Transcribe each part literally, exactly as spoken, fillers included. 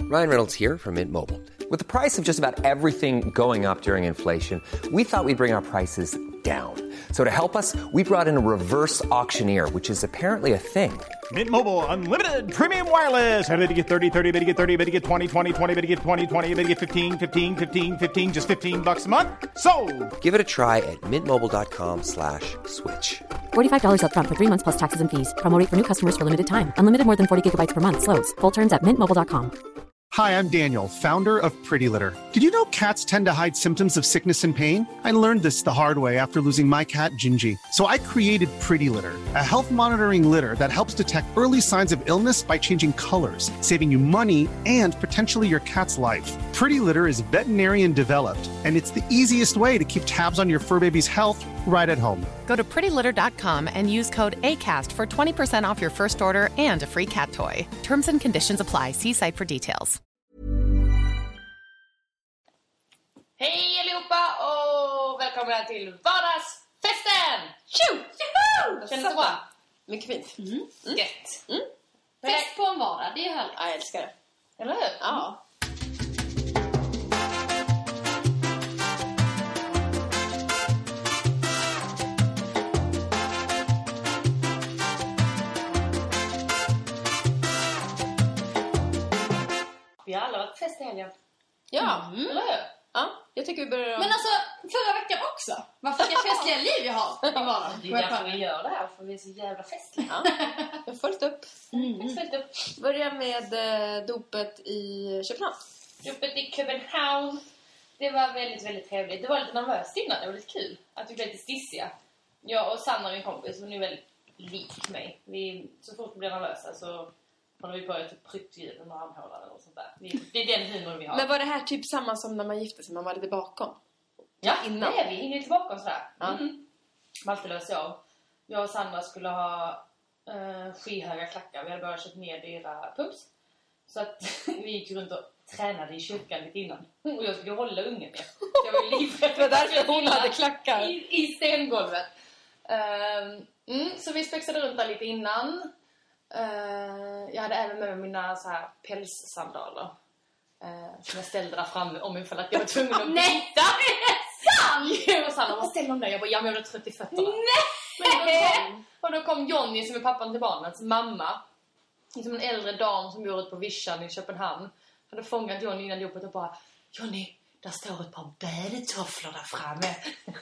Ryan Reynolds here from Mint Mobile. With the price of just about everything going up during inflation, we thought we'd bring our prices down. So to help us, we brought in a reverse auctioneer, which is apparently a thing. Mint Mobile Unlimited Premium Wireless. How to get thirty, thirty, how to get thirty, how to get twenty, twenty, twenty, how to get twenty, twenty, how to get fifteen, fifteen, fifteen, fifteen, just fifteen bucks a month? Sold! Give it a try at mintmobile.com slash switch. forty-five dollars up front for three months plus taxes and fees. Promo rate for new customers for limited time. Unlimited more than forty gigabytes per month. Slows full terms at mint mobile dot com. Hi, I'm Daniel, founder of Pretty Litter. Did you know cats tend to hide symptoms of sickness and pain? I learned this the hard way after losing my cat, Gingy. So I created Pretty Litter, a health monitoring litter that helps detect early signs of illness by changing colors, saving you money and potentially your cat's life. Pretty Litter is veterinarian developed, and it's the easiest way to keep tabs on your fur baby's health right at home. Go to pretty litter dot com and use code ACAST for twenty percent off your first order and a free cat toy. Terms and conditions apply. See site for details. Hej allihopa och välkomna till vardagsfesten! Tjo! Tjoho! Känns det bra? Mycket fint. Mm. Mm. Gött. Mm. Fest på en vardag, det är härligt. Ja, jag älskar det. Eller hur? Ja. Vi har alla varit fest i helgen. Ja. Mm. Eller hur? Ja, jag tycker vi börjar... Men alltså, förra veckan också. Varför vilka festliga liv vi har i vardagen. Det är därför vi gör det här, för vi är så jävla festliga. Ja, jag har följt upp. Mm. Följt upp. Börja med eh, dopet i Köpenhamn. Dopet i Köpenhamn. Det var väldigt, väldigt trevligt. Det var lite nervöst innan, det var lite kul. Att vi blev lite stissiga. Jag och Sanna, min kompis, hon är väldigt lik mig. Vi, så fort vi blir nervösa så... håller vi på att typ pryttljuden och armhålan och sånt där. Det är den humor vi har. Men var det här typ samma som när man gifte sig? Man var lite bakom? Ja, innan. det är vi. Inget tillbaka och sådär. Ja. Mm. Malte löste jag. Jag och Sandra skulle ha uh, skyhöga klackar. Vi hade bara köpt ner dyra pumps. Så att vi gick runt och tränade i kyrkan lite innan. Och jag skulle hålla ungen med. Jag var livrädd. Det var därför hon hade klackar. I, i stengolvet. Um, mm, så vi spexade runt där lite innan. Uh, jag hade även med mig mina så här pälssandaler uh, som jag ställde där framme om ifall att jag var tvungen att byta. Nej, är det sant? Jo, och Sanna, vad ställer de där? Jag bara, ja men jag var trött i fötterna. Nej! Och då kom Jonny som är pappan till barnets mamma. Liksom en äldre dam som bor ute på Vischan i Köpenhamn. Hade fångat Jonny innan dopet och bara, Jonny, där står ett par bädetofflor där framme.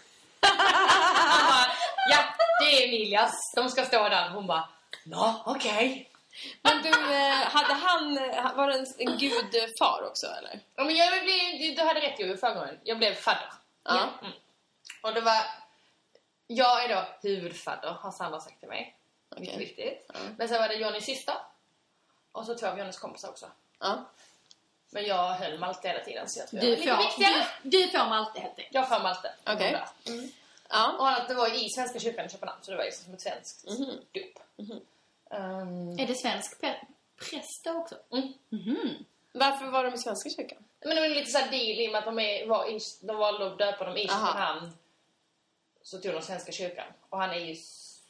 Han bara, ja, det är Emilias. De ska stå där. Hon bara, ja, okej. Okay. Men du, hade han, var det en, en gudfar också, eller? Ja, men jag blev, du hade rätt ju förra gången. Jag blev fadder. Ja. Mm. Och det var, jag är då huvudfadder, har Sandra sagt till mig. Okay. Mycket viktigt. Ja. Men sen var det Jonnys syster. Och så två av Jonnys kompisar också. Ja. Men jag höll Malte hela tiden, så jag tror du, jag var får, du, du får Malte helt enkelt. Jag får Malte. Okej. Okay. Mm. Ja. Och han, det var i Svenska kyrkan i Köpenhamn, så det var ju som ett svenskt mm-hmm. dop. Mm-hmm. Um, är det svensk pe- präst då också? Mm. Mm-hmm. Varför var de i Svenska kyrkan? Men det var lite så här deal i och med att de, är, var i, de valde att döpa dem i Köpenhamn. Så tog de Svenska kyrkan. Och han är ju...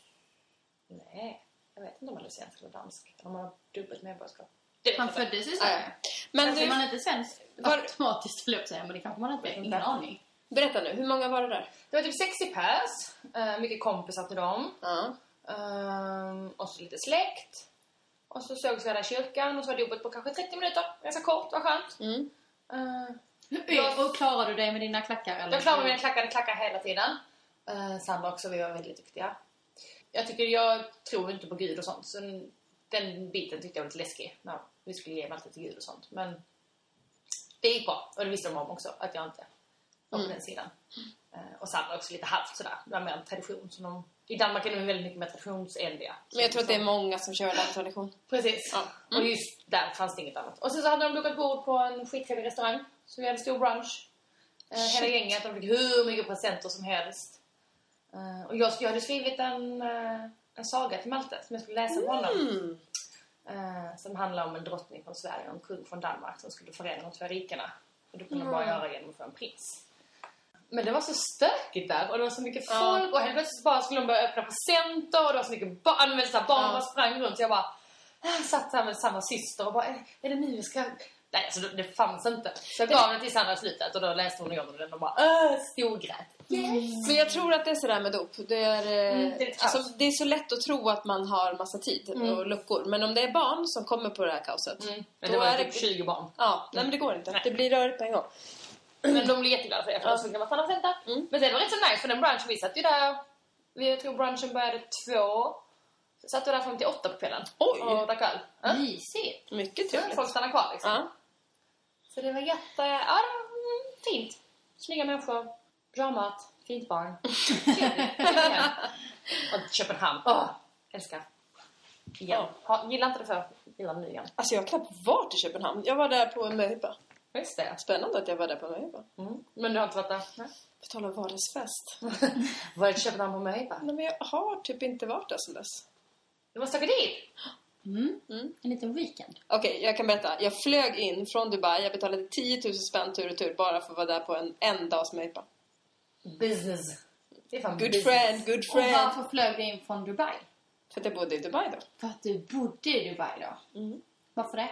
Nej, jag vet inte om han är svensk eller dansk. Om han har dubbelt medborgarskap. Han föddes i Sverige. Ja. Men kanske du... man inte svensk var... automatiskt skulle jag säga, men det kanske man inte. Ingen aning. Berätta nu, hur många var det där? Det var typ sextio pers. Uh, mycket kompisar till dem. Ja. Um, och så lite släkt. Och så sågs vi där i kyrkan. Och så var det jobbet på kanske trettio minuter. Ganska kort, vad skönt. Mm. Uh, jag, och klarade du dig med dina klackar? Eller? Jag klarade mig med mina klackar, klackar hela tiden. Uh, Sandra också, vi var väldigt duktiga. Jag tycker, jag tror inte på Gud och sånt. Så den biten tyckte jag var lite läskig. No, vi skulle ge alltid till Gud och sånt. Men det gick bra. Och det visste de om också, att jag inte var på mm. den sidan. Uh, och Sandra också lite halvt sådär. Det var mer en tradition som de... I Danmark är de väldigt mycket mer traditionsenliga. Men jag tror att det är många som kör den tradition. Precis. Ja. Mm. Och just där fanns det inget annat. Och sen så hade de bokat bord på en skittrevlig restaurang. Så vi hade stor brunch. Eh, hela gänget. De fick hur mycket presenter som helst. Eh, och jag, jag hade skrivit en, eh, en saga till Malte som jag skulle läsa på honom. Mm. Eh, som handlar om en drottning från Sverige och en kung från Danmark som skulle förena de två rikerna. Och det kunde mm. bara göra genom att få en prins. Men det var så stökigt där. Och det var så mycket folk. Ja. Och helt plötsligt bara skulle de börja öppna presenter. Och det var så mycket barn. Barn ja. bara sprang runt. Så jag bara jag satt där med samma syster. Och bara, är, är det nu vi ska Nej, alltså det, det fanns inte. Så jag gav den till Sandra i slutet och då läste hon igenom den och bara Åh, storgrät. Yes. Men jag tror att det är sådär med dop. Det är, mm, det, är alltså, det är så lätt att tro att man har massa tid mm. och luckor. Men om det är barn som kommer på det här kaoset. Mm. Men det var är typ det... tjugo barn. Ja, mm. nej men det går inte. Nej. Det blir rörigt på en gång. Men de blir jätteglada för det. För ja. Så kan man fan vänta. Mm. Men det var rätt så nice för den brunchen vi satt ju där. Jag tror brunchen började två. Så satt vi där fram till åtta på kvällen. Oj! Och drack öl. Ja. Mysigt. Mycket trevligt. Folk stannar kvar liksom. Ja. Så det var jätte... Ja, det var fint. Snygga människor. Bra mat. Fint barn. Och Köpenhamn. Åh, oh, älskar. Igen. Oh. Gillar inte det för. Gillar nu igen. Alltså jag har knappt varit i Köpenhamn. Jag var där på en möhippa. Just det. Spännande att jag var där på en möhippa. Mm. Men du har inte varit där? Nej. På tal om vardagsfest. Var det Köpenhamn på möhippa? Nej, men jag har typ inte varit där sedan dess. Du måste åka dit. Mm. Mm. En liten weekend. Okej, okay, jag kan berätta. Jag flög in från Dubai. Jag betalade tio tusen spänn tur och tur bara för att vara där på en en dags möhippa. Business. Det är fan good business. friend, good friend. Och varför flög du in från Dubai? För att jag bodde i Dubai då. För att du bodde i Dubai då? Mm. Varför det?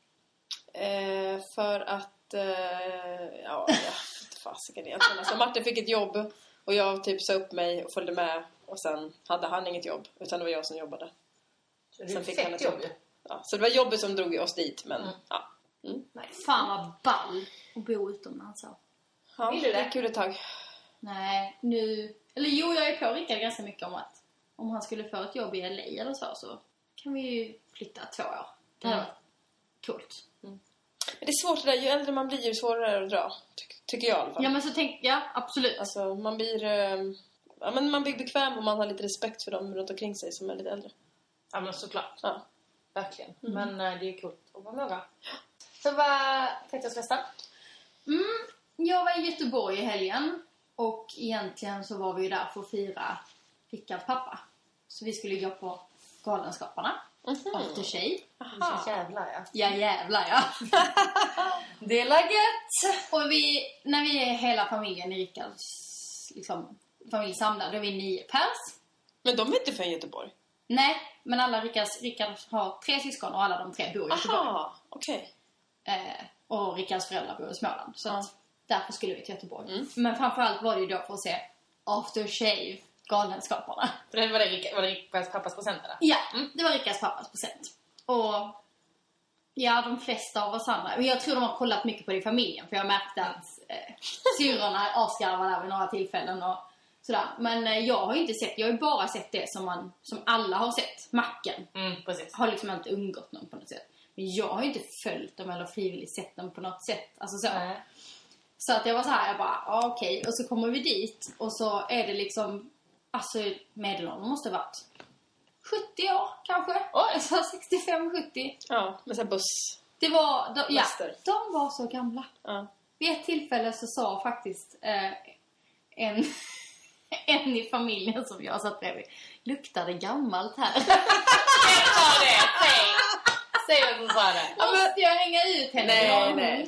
Eh, för att... Eh, ja, jag vet inte fasiken egentligen. Alltså, Martin fick ett jobb och jag typ sa upp mig och följde med. Och sen hade han inget jobb, utan det var jag som jobbade. Så sen fick han ett jobb. jobb. Ja, så det var jobbet som drog oss dit, men mm. ja. Mm. Fan vad ball att bo utomlands så. Ja, vill du det? Det är kul ett tag. Nej, nu... Eller jo, jag är på Rickard ganska mycket om att om han skulle få ett jobb i L A eller så, så kan vi ju flytta två år. Det här mm. var coolt. Mm. Men det är svårt det där. Ju äldre man blir, ju svårare att dra. Ty- tycker jag i alla fall. Ja, men så tänk... Ja, absolut. Alltså, man blir... Eh, ja, men man blir bekväm och man har lite respekt för dem runt omkring sig som är lite äldre. Ja, men såklart. Ja. Verkligen. Mm. Men äh, det är kul att vara några. Så vad trettioårsfesten? Mm, jag var i Göteborg i helgen. Och egentligen så var vi där för att fira Rickards pappa. Så vi skulle gå på Galenskaparna. Mm-hmm. After Shave. Så jävlar ja. Ja, jävlar ja. Det är laget. Och vi, när vi är hela familjen i Rickards liksom, familj samlad, då är vi nio pers. Men de är inte från Göteborg? Nej, men alla Rickards, Rickards har tre syskon och alla de tre bor i Göteborg. Aha, okej. Okay. Eh, och Rickards föräldrar bor i Småland. Så ja. att därför skulle vi till Göteborg. Mm. Men framförallt var det ju då för att se After Shave, Galenskaparna. För det var det, var det Rickards pappas present där? Ja, mm. det var Rickards pappas present. Och ja, de flesta av oss andra. Men jag tror de har kollat mycket på det i familjen. För jag märkte att eh, syrrorna avskarvade där vid några tillfällen och sådär. Men eh, jag har ju inte sett, jag har ju bara sett det som, man, som alla har sett. Macken. Mm, precis. Har liksom inte undgått någon på något sätt. Men jag har ju inte följt dem eller frivilligt sett dem på något sätt. Alltså så. Mm. Så att jag var så här, jag bara, ah, okej. Okay. Och så kommer vi dit och så är det liksom, alltså medelåldern måste ha varit sjuttio år kanske. Oj. Alltså sextiofem sjuttio. Ja, med så här buss. Det var, de, ja, Master. de var så gamla. Ja. Vid ett tillfälle så sa faktiskt eh, en, en i familjen som jag satt bredvid, luktar det gammalt här? Jag tar det, säg. Säg vad som sa det. Måste jag hänga ut henne? Nej, nej.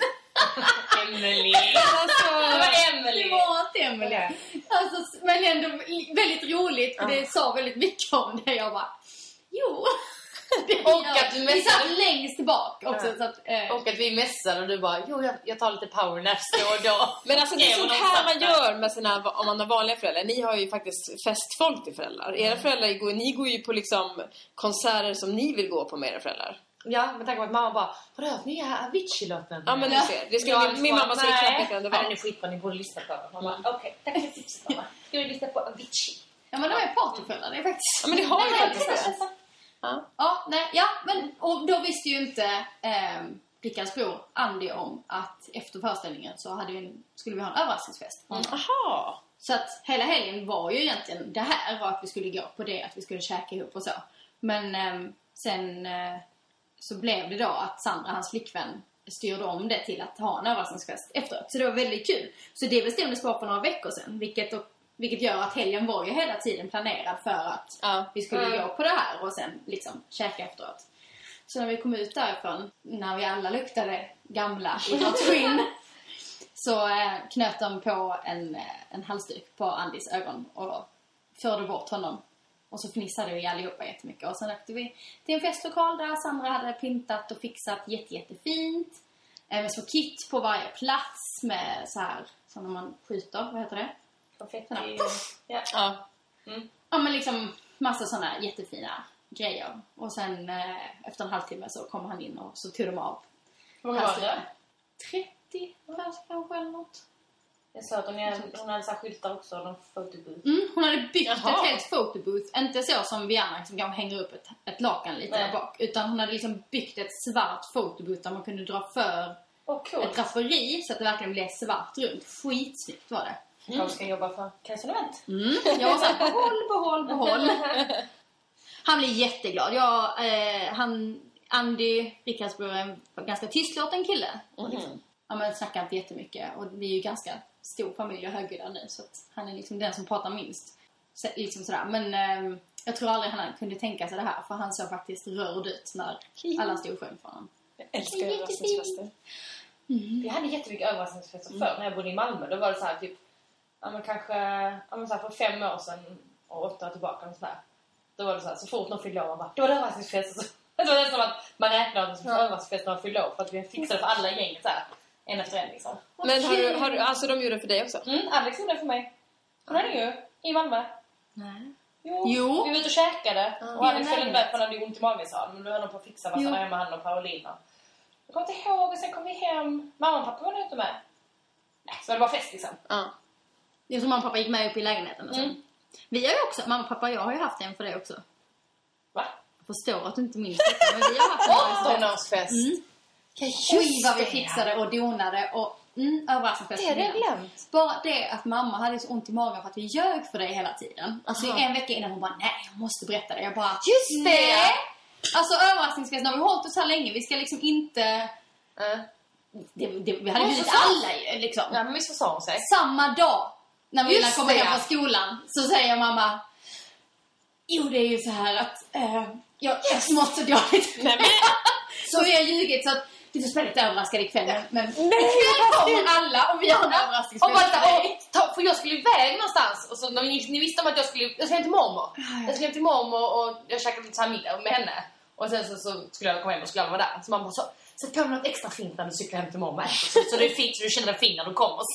Emily. Alltså, det var Emily. Det var inte Emily. Alltså, men ändå väldigt roligt. För det sa väldigt mycket om det. Jag bara, jo. Och att du vi satt längst bak också. Ja. Så att, eh. Och att vi mässade och du bara, jo jag, jag tar lite powernaps då och då. Men alltså det är sånt här man gör med sina, om man har vanliga föräldrar. Ni har ju faktiskt festfolk till föräldrar. Era föräldrar, går, ni går ju på liksom konserter som ni vill gå på med era föräldrar. Ja, men tack vare att mamma bara, har du hört nya Avicii-låten? Ja, men du ser. Det skulle, min, min mamma skulle knappt veta vem det var. Nej, den är skitbra, ni borde lyssna på den. Mamma, okej, okay, tack för tipset mamma. Ska vi lyssna på Avicii? Ja, men de är partyföräldrar, det är faktiskt... Ja, men det har ju faktiskt det. Ja, ja, nej, ja, men och då visste ju inte eh, Rickards bror Andy om att efter föreställningen så hade vi en, skulle vi ha en överraskningsfest. Mm. Aha. Så att hela helgen var ju egentligen det här, var att vi skulle gå på det, att vi skulle käka ihop och så. Men eh, sen eh, så blev det då att Sandra, hans flickvän, styrde om det till att ha en överraskningsfest efteråt. Så det var väldigt kul. Så det bestämdes bara för några veckor sedan, vilket och Vilket gör att helgen var ju hela tiden planerad för att ja. vi skulle mm. gå på det här och sen liksom käka efteråt. Så när vi kom ut därifrån, när vi alla luktade gamla i vårt skinn, så eh, knöt de på en, en halsduk på Andys ögon och förde bort honom. Och så fnissade vi allihopa jättemycket. Och sen åkte vi till en festlokal där Sandra hade pyntat och fixat jätte, jättefint. Även så kit på varje plats med så här, som när man skjuter, vad heter det? Konfetti. Ja. Ja. Mm. Ja, men liksom massa sådana jättefina grejer. Och sen eh, efter en halvtimme så kom han in och så tog de av. Hur många var det? trettio kanske eller något. Jag sa att hon hade, hon hade så här skyltar också, någon photobooth. Mm, hon hade byggt Jaha. ett helt photobooth. Inte så som vi andra som kanske hänger upp ett, ett lakan lite Nej. där bak. Utan hon hade liksom byggt ett svart photobooth där man kunde dra för oh, cool. ett draperi så att det verkligen blev svart runt. Skitsnyggt var det. Mm. Jag ska jobba för Kajsonevent. Mm. Jag var såhär, behåll, behåll, behåll. Han blev jätteglad. Jag, eh, han, Andy, Rickards bror, är en ganska tystlåten kille. Och liksom, ja, men snackar inte jättemycket. Och vi är ju ganska stor familj och högljudda nu. Så att han är liksom den som pratar minst. Så, liksom sådär. Men eh, jag tror aldrig han kunde tänka sig det här. För han såg faktiskt rörd ut när alla stod och sjöng för honom. Jag älskar överraskningsfester. Mm. Vi hade jättemycket överraskningsfester förr mm. när jag bodde i Malmö. Då var det så här typ, ja men kanske, ja men så här för fem år sedan och åtta år tillbaka och sådär. Då var det så här, så fort någon fyllde år, man bara, då var det överraskningsfest. Så, det var nästan att man räknade som ja. överraskningsfest när man fyllde år. För att vi fixade för alla i gänget så här, en efter en liksom. Men har du, har du, alltså de gjorde det för dig också? Mm, Alex gjorde det för mig. Hon hade ju, i Malmö. Nej. Jo, jo. Vi var ute och käkade. Ah, och Alex följde med för han hade ont i magen sa han. Men nu höll de på att fixa massa där hemma, han och Paulina. Jag kommer inte ihåg, och sen kom vi hem. Mamma och pappa var inte med. Nej, så det var fest liksom. Ja. Det är som mamma och pappa gick med upp i lägenheten och så. Mm. Vi har ju också, mamma och pappa och jag har ju haft en för det också. Va? Jag förstår att du inte minns det, men vi har haft en tonårsfest. Mm. Oj vad vi fixade och donade och mm, överraskningsfest. Det är det glömt. Bara det att mamma hade så ont i magen för att vi ljög för dig hela tiden. Alltså Aha. en vecka innan hon bara, nej jag måste berätta det. Jag bara, just det! Nej. Alltså överraskningsfest, när vi har hållit oss här länge, vi ska liksom inte... Uh. Det, det, vi hade bjudit alla ju, liksom. Ja, men visst sa hon sig. Samma dag, när vi Just kommer det. hem från skolan, så säger mamma, jo det är ju så här att äh, jag, jag mår så dåligt. Nej, men... så vi har ljugit så att det är så väldigt överraskad ikväll. Ja. Men ikväll kommer alla och vi har en överraskningsfest. Och bara, och, för jag skulle iväg någonstans. Och så när ni, ni visste om att jag skulle, jag skulle hem till mormor. Jag skulle hem till mormor och jag käkade lite så här middag med henne. Och sen så, så skulle jag komma hem och skulle vara där. Så mamma sa, sätt på mig något extra fint när du cyklar hem till mormor. Så, så det är fint så du känner dig fin när du kommer.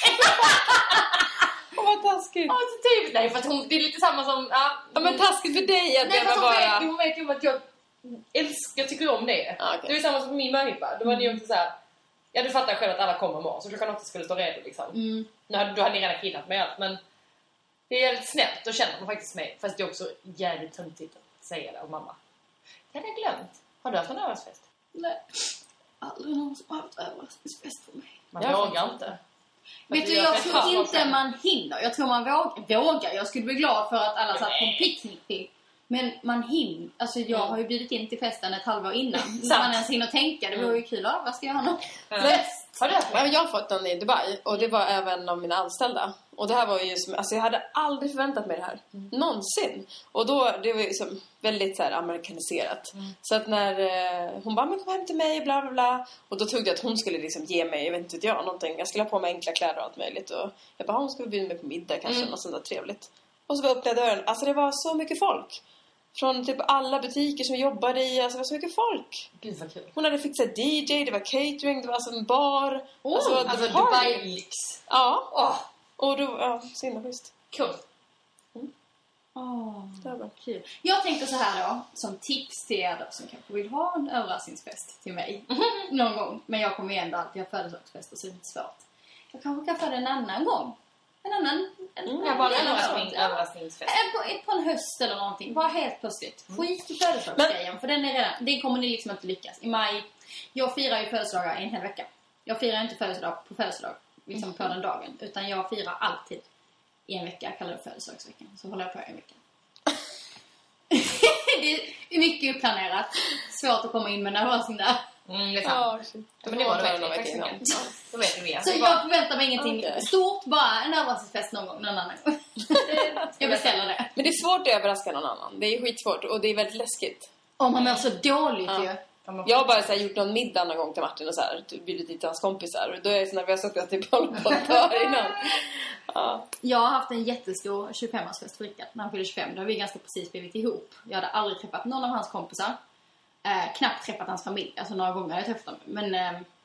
Åh, vad taskigt. Ja, så typ. Nej, för att hon, det är lite samma som... Ja, ja men taskigt för dig att nej, jag hon bara... vet, hon vet ju att jag älskar, jag tycker om det. Ah, okay. Det är samma som på min möhippa. Då var det ju inte så här... Ja, du fattar själv att alla kommer imorgon. Så klockan åtta skulle stå redo liksom. Mm. Nu hade, du hade ni redan kidnappat mig allt. Men det är jävligt snällt. Då känner man faktiskt mig. Fast det är också jävligt töntigt att säga det av mamma. Det hade jag glömt. Har du haft en överraskningsfest? Nej. Aldrig någon som har haft överraskningsfest för mig. Man jag vågar inte. Vet du, jag tror inte man hinner. Jag tror man vågar. vågar. Jag skulle bli glad för att alla satt på en picknick till. Men man hinner. Alltså jag mm. har ju bjudit in till festen ett halvår innan. Så man ens hinner tänka. Det vore ju kul. Vad ska jag ha någon fest? Har du haft det? Jag har fått den i Dubai. Och det var även av mina anställda. Och det här var ju som... Alltså jag hade aldrig förväntat mig det här. Mm. Någonsin. Och då, det var ju som väldigt så här amerikaniserat. Mm. Så att när eh, hon bara, men kom hem till mig, bla bla bla. Och då tog det att hon skulle liksom ge mig, jag vet inte jag, någonting. Jag skulle ha på mig enkla kläder och allt möjligt. Och jag bara, hon skulle bjuda mig på middag kanske. Mm. Något sånt där trevligt. Och så var jag öppnade dörren. Alltså det var så mycket folk. Från typ alla butiker som jobbade i, alltså det var så mycket folk. Gud vad kul. Hon hade fixat D J, det var catering, det var alltså en bar. Oh, alltså, alltså Dubai-lyx. Ja. Oh. Och då, ja, så himla schysst. Kul. Mm. Oh, det var kul. Jag tänker så här då, som tips till er då, som kanske vill ha en överraskningsfest till mig. Mm. Någon gång. Men jag kommer ju ändå alltid ha födelsedagsfester så det är inte svårt. Jag kanske kan få det en annan gång. En annan... En, mm, jag bara en överraskning, överraskningsfest. På, på en höst eller någonting. Bara helt plötsligt. Mm. Skit i födelsedagsgrejen. För den är redan... Det kommer ni liksom inte lyckas. I maj... Jag firar ju födelsedagar en hel vecka. Jag firar inte födelsedag på födelsedag. Liksom mm. på den dagen. Utan jag firar alltid i en vecka. Jag kallar det födelsedagsveckan. Så håller jag på i en vecka. Det är mycket uppplanerat. Svårt att komma in med en överraskning där. Mm, det är sant. Oh, ja, men det var det verkligen. Ja, då vet vi. Så jag förväntar mig ingenting okay. stort. Bara en överraskningsfest någon gång. Någon annan gång. Jag beställer det. Men det är svårt att överraska någon annan. Det är skitsvårt. Och det är väldigt läskigt. Om man mår så dåligt ja. ju. Jag har bara så här, gjort någon middag någon gång till Martin och så här, bjudit dit hans kompisar. Och då är jag så nervös att jag typ håller på att dö innan. Ja. Jag har haft en jättestor tjugofem-årsfest för Rickard när han fyllde tjugofem. Då har vi ganska precis blivit ihop. Jag hade aldrig träffat någon av hans kompisar. Eh, knappt träffat hans familj. Alltså några gånger har jag träffat dem. Men eh,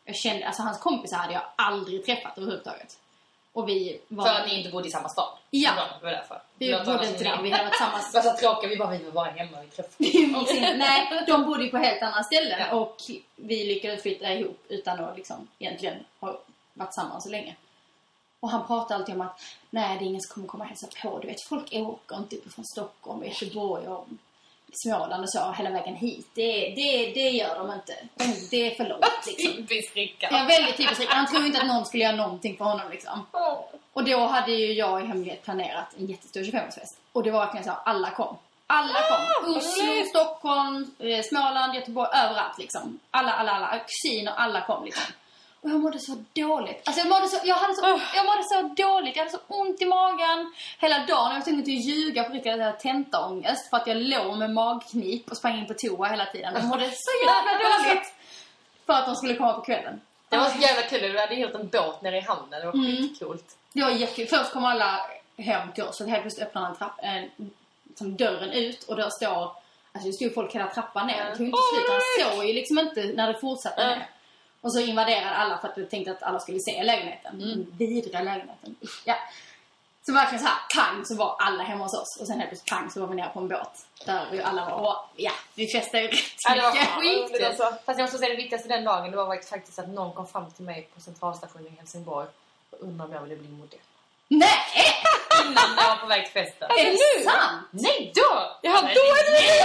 Jag kände, alltså hans kompisar hade jag aldrig träffat överhuvudtaget. Och vi var... För att ni inte bodde i samma stad? Ja. Det var därför. Vi bodde inte där, vi hade varit samma... Det var så tråkigt, vi bara, vi var bara hemma, vi träffade. Nej, de bodde ju på helt andra ställen. Ja. Och vi lyckades flytta ihop utan att liksom egentligen ha varit samman så länge. Och han pratade alltid om att nej, det är ingen som kommer komma och hälsa på. Du vet, folk åker inte upp från Stockholm, Göteborg och Småland och så hela vägen hit. Det, det, det gör de inte. Det är för långt liksom. Typiskt Rickard. Ja, väldigt typiskt Rickard. Han tror inte att någon skulle göra någonting för honom liksom. Och då hade ju jag i hemlighet planerat en jättestor tjugofemårsfest. Och det var verkligen så, alla kom. Alla kom. Oslo, Stockholm, Småland, Göteborg, överallt liksom. Alla, alla, alla. Kusiner, alla kom liksom. Och jag mådde så dåligt. Alltså jag mådde så, jag hade så, jag mådde så dåligt. Jag hade så ont i magen hela dagen. Jag var tvungen till att ljuga för att jag hade tentaångest. För att jag låg med magknip och sprang in på toa hela tiden. Jag mådde så jävla dåligt. För att de skulle komma på kvällen. Det var så jävla kul. Du hade gjort en båt nere i hamnen. Det var mm. skitcoolt. Det var jättekul. Först kom alla hem till oss. Och helt plötsligt öppnade en trapp, en, som dörren ut. Och där står... Alltså det stod folk hela trappan ner. Det tog inte slut. Han såg ju liksom inte när det fortsatte ner. Och så invaderade alla för att de tänkte att alla skulle se lägenheten. Mm. Den vidriga lägenheten. Ja. Så verkligen så här, pang, så var alla hemma hos oss. Och sen helt plötsligt pang, så var vi nere på en båt. Där vi alla var. Och ja, vi festade ju rätt ja, det var mycket. Skit. Alltså. Fast jag måste säga det viktigaste den dagen. Det var faktiskt att någon kom fram till mig på centralstationen i Helsingborg. Och undrade om jag ville bli modell. Nej! Innan jag var på väg till festen. Är det sant? Nej, då! Ja, då är det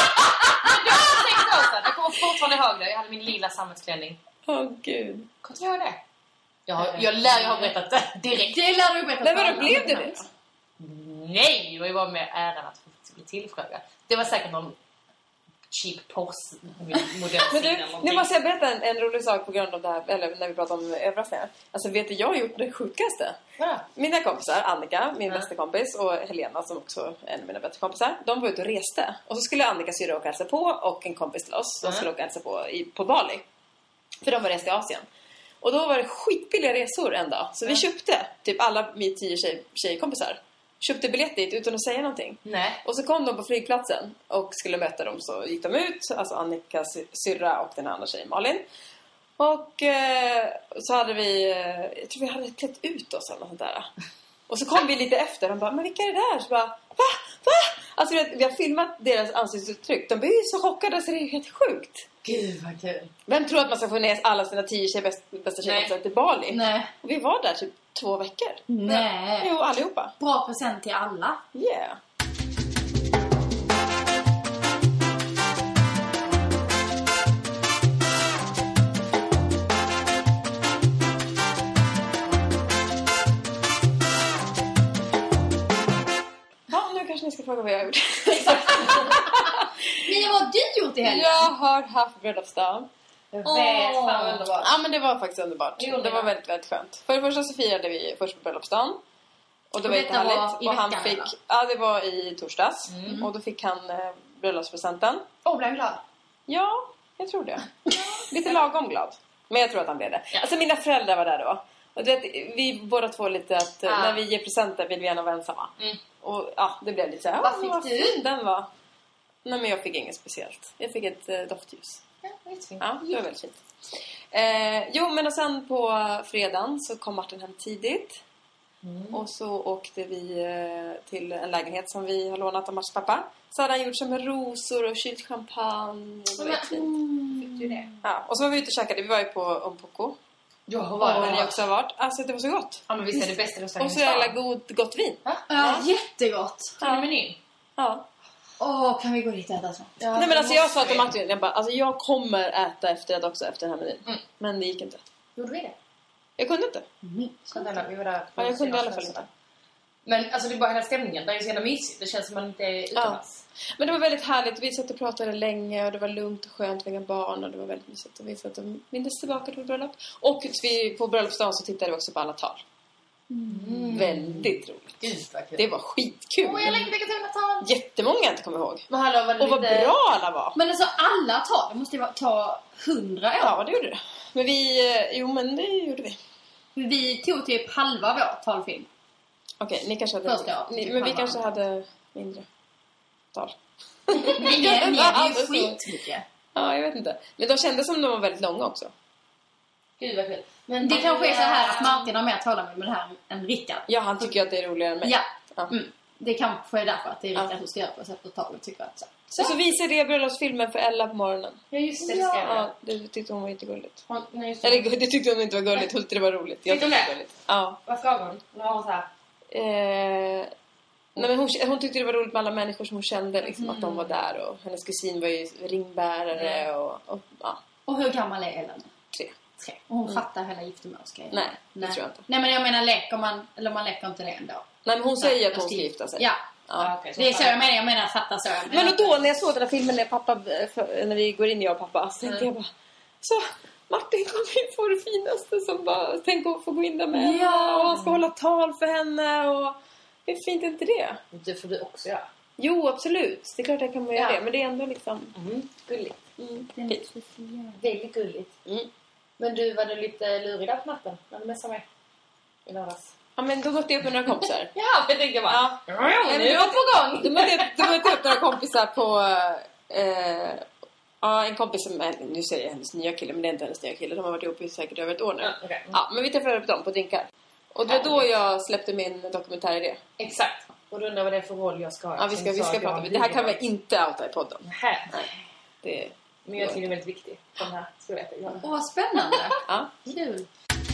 Jag kommer fortfarande ihåg det. Jag hade min lila sammetsklänning. Åh oh, gud. Kan du göra det? Jag, har, jag lär ju ha berättat det direkt. Det lär du berätta. Men vadå, blev det det? Nej, det var ju bara med äran att få bli tillfrågad. Det var säkert någon cheap pors-modell. Men du, nu måste jag berätta en, en rolig sak på grund av det här, eller när vi pratar om överraskningar. Alltså vet du, jag har gjort det sjukaste. Ja. Mina kompisar, Annika, min ja. bästa kompis, och Helena som också är en av mina bästa kompisar, de var ute och reste. Och så skulle Annika syra åka hälsa på och en kompis till oss, de ja. skulle åka hälsa på i, på Bali. För de var rest i Asien. Och då var det skitbilliga resor en dag. Så ja. vi köpte, typ alla vi tio tjej, tjejkompisar köpte biljett dit utan att säga någonting. Nej. Och så kom de på flygplatsen och skulle möta dem. Så gick de ut, alltså Annikas syrra och den andra tjejen Malin. Och eh, så hade vi, eh, jag tror vi hade klätt ut oss eller något sånt där. Och så kom vi lite efter och de bara, men vilka är det där? Så bara, va? Va? Alltså vi har filmat deras ansiktsuttryck. De blir ju så chockade så det är helt sjukt. Gud vad kul. Vem tror att man ska få ner alla sina tio tjej, bästa, bästa tjejer till Bali? Nej. Och vi var där typ två veckor. Nej. Jo, allihopa. Bra present till alla. Yeah. Ja, nu kanske ni ska fråga vad jag har gjort. Men vad har du gjort i helgen? Jag har haft bröllopsdag. Jag vet, oh. fan underbart. Ja, men det var faktiskt underbart. Det, det var väldigt, väldigt skönt. För det första så firade vi först på bröllopsdagen. Och det var jättehärligt. Var i och han veckan, fick, eller? ja, det var i torsdags. Mm. Och då fick han eh, bröllopspresenten. Åh, oh, blev han glad? Ja, jag tror det. Lite lagom glad. Men jag tror att han blev det. Ja. Alltså mina föräldrar var där då. Och det, vi båda två lite att ah. när vi ger presenter vill vi gärna vara ensamma. Mm. Och ja, det blev lite så här. Vad fick vad du? fin den var. Nej, men jag fick inget speciellt. Jag fick ett eh, doftljus. Ja, jättefint. Ja, det var väldigt fint. Eh, jo, men och sen på fredagen så kom Martin hem tidigt. Mm. Och så åkte vi eh, till en lägenhet som vi har lånat av Mars pappa. Så hade han gjort som med rosor och kylt champagne. Och det var jättefint. Mm. Fick du det? Ja, och så var vi ute och käkade. Vi var ju på Umpoko. Ja, vad var det? Men jag också har varit. Alltså det var så gott. Ja, men visst är det bästa restaurangen. Och så jävla god, gott vin. Ja, ja jättegott. Till ja. menyn. Ja. Åh, oh, kan vi gå dit och äta så? Ja, nej men alltså jag sa till Martin, jag bara, alltså jag kommer äta efterrätt också efter den här menyn. Mm. Men det gick inte. Gjorde vi det? Jag kunde inte. Mm. Snälla, vi var där. Ja, jag kunde i alla fall inte. Men alltså det är bara hela stämningen, det är ju så jävla mysigt. Det känns som man inte är utomlands. Ja. Men det var väldigt härligt. Vi satt och pratade länge och det var lugnt och skönt med inga barn och det var väldigt mysigt. Och vi satt och mindes tillbaka till bröllop. Och vi, på bröllopsdagen så tittade vi också på alla tal. Mm. Väldigt roligt. Gud, vad kul. Det var skitkul. Åh, jag längtar till alla tal. Jättemånga jag inte kommer ihåg. Men hallå, var det och vad lite... bra alla var. Men alltså alla tal, det måste ju ta hundra år. Ja, det gjorde det. Men vi, jo men det gjorde vi. Vi tog typ halva vår talfilm. Okej, okay, ni kanske hade... Första, ni, typ men vi halva. kanske hade mindre tal. Ni är ju skitmycket. Ja, jag vet inte. Men de kändes som de var väldigt långa också. Gud vad kul. Men det kanske är så här att Martin har mer att tala med med det här än Rickard. Ja, han tycker att det är roligare än mig. Ja, ja. Mm. Det kanske är därför att det är Rickard ja. som ska göra på sätt och taget, tycker jag. Så. Så, så visar det bröllopsfilmen för Ella på morgonen. Ja, just det. Ja, det ska jag. ja, det tyckte hon var inte gulligt. Hon, nej, just det. Eller det tyckte hon inte var gulligt, hon tyckte det var roligt. Jag Tyckte hon tyckte det? var gulligt. Ja. Vad frågade hon? Vad var hon så här? Eh, nej, men hon, hon tyckte det var roligt med alla människor som hon kände. Liksom, mm. Att de var där. Och hennes kusin var ju ringbärare. Mm. Och, och, ja. Och hur gammal är Ellen? Tre. Tre. Och hon Mm. fattar hela giftermålsgrejen. Nej, det Nej. tror jag inte. Nej, men jag menar, leker man, eller man leker inte det ändå. Nej, men hon säger Nej, att hon ska skriv. gifta sig. Ja. Ja. Ja, okay, så Det är så jag menar, jag menar fatta så. Jag menar Men och då när jag såg den här filmen när pappa, för, när vi går in jag och pappa, så tänkte jag bara, så Martin kommer ju få det finaste som bara, tänk att få gå in där med. Ja. Och han ska hålla tal för henne och hur fint är inte det? Det får du också göra. Jo, absolut. Det är klart jag kan vara Ja. göra det, men det är ändå liksom Mm. Gulligt. mm, Den är fint. speciell. Väldigt gulligt. Mm. Men du, var du lite lurig där på natten? När du messade mig i lördags. Ja, men då mötte jag upp med några kompisar. Ja, jag tänkte bara. Ja. Ja, nu är jag på gång. Då mötte jag, då mötte jag upp några kompisar på eh, ja, en kompis som är, nu säger jag hennes nya kille, men det är inte hennes nya kille. De har varit ihop i säkert över ett år nu. Ja, okay. Ja, men vi träffade upp dem på drinkar. Och det var då jag släppte min dokumentär Exakt. Och då undrar vad det är för roll jag ska ha. Ja, vi ska, vi ska prata om det. Det här kan vi inte outa i podden. Här. Nej. Det, Men jag tycker det är väldigt viktigt. Den här ska veta. Ja. Åh, vad spännande. ja. Kul.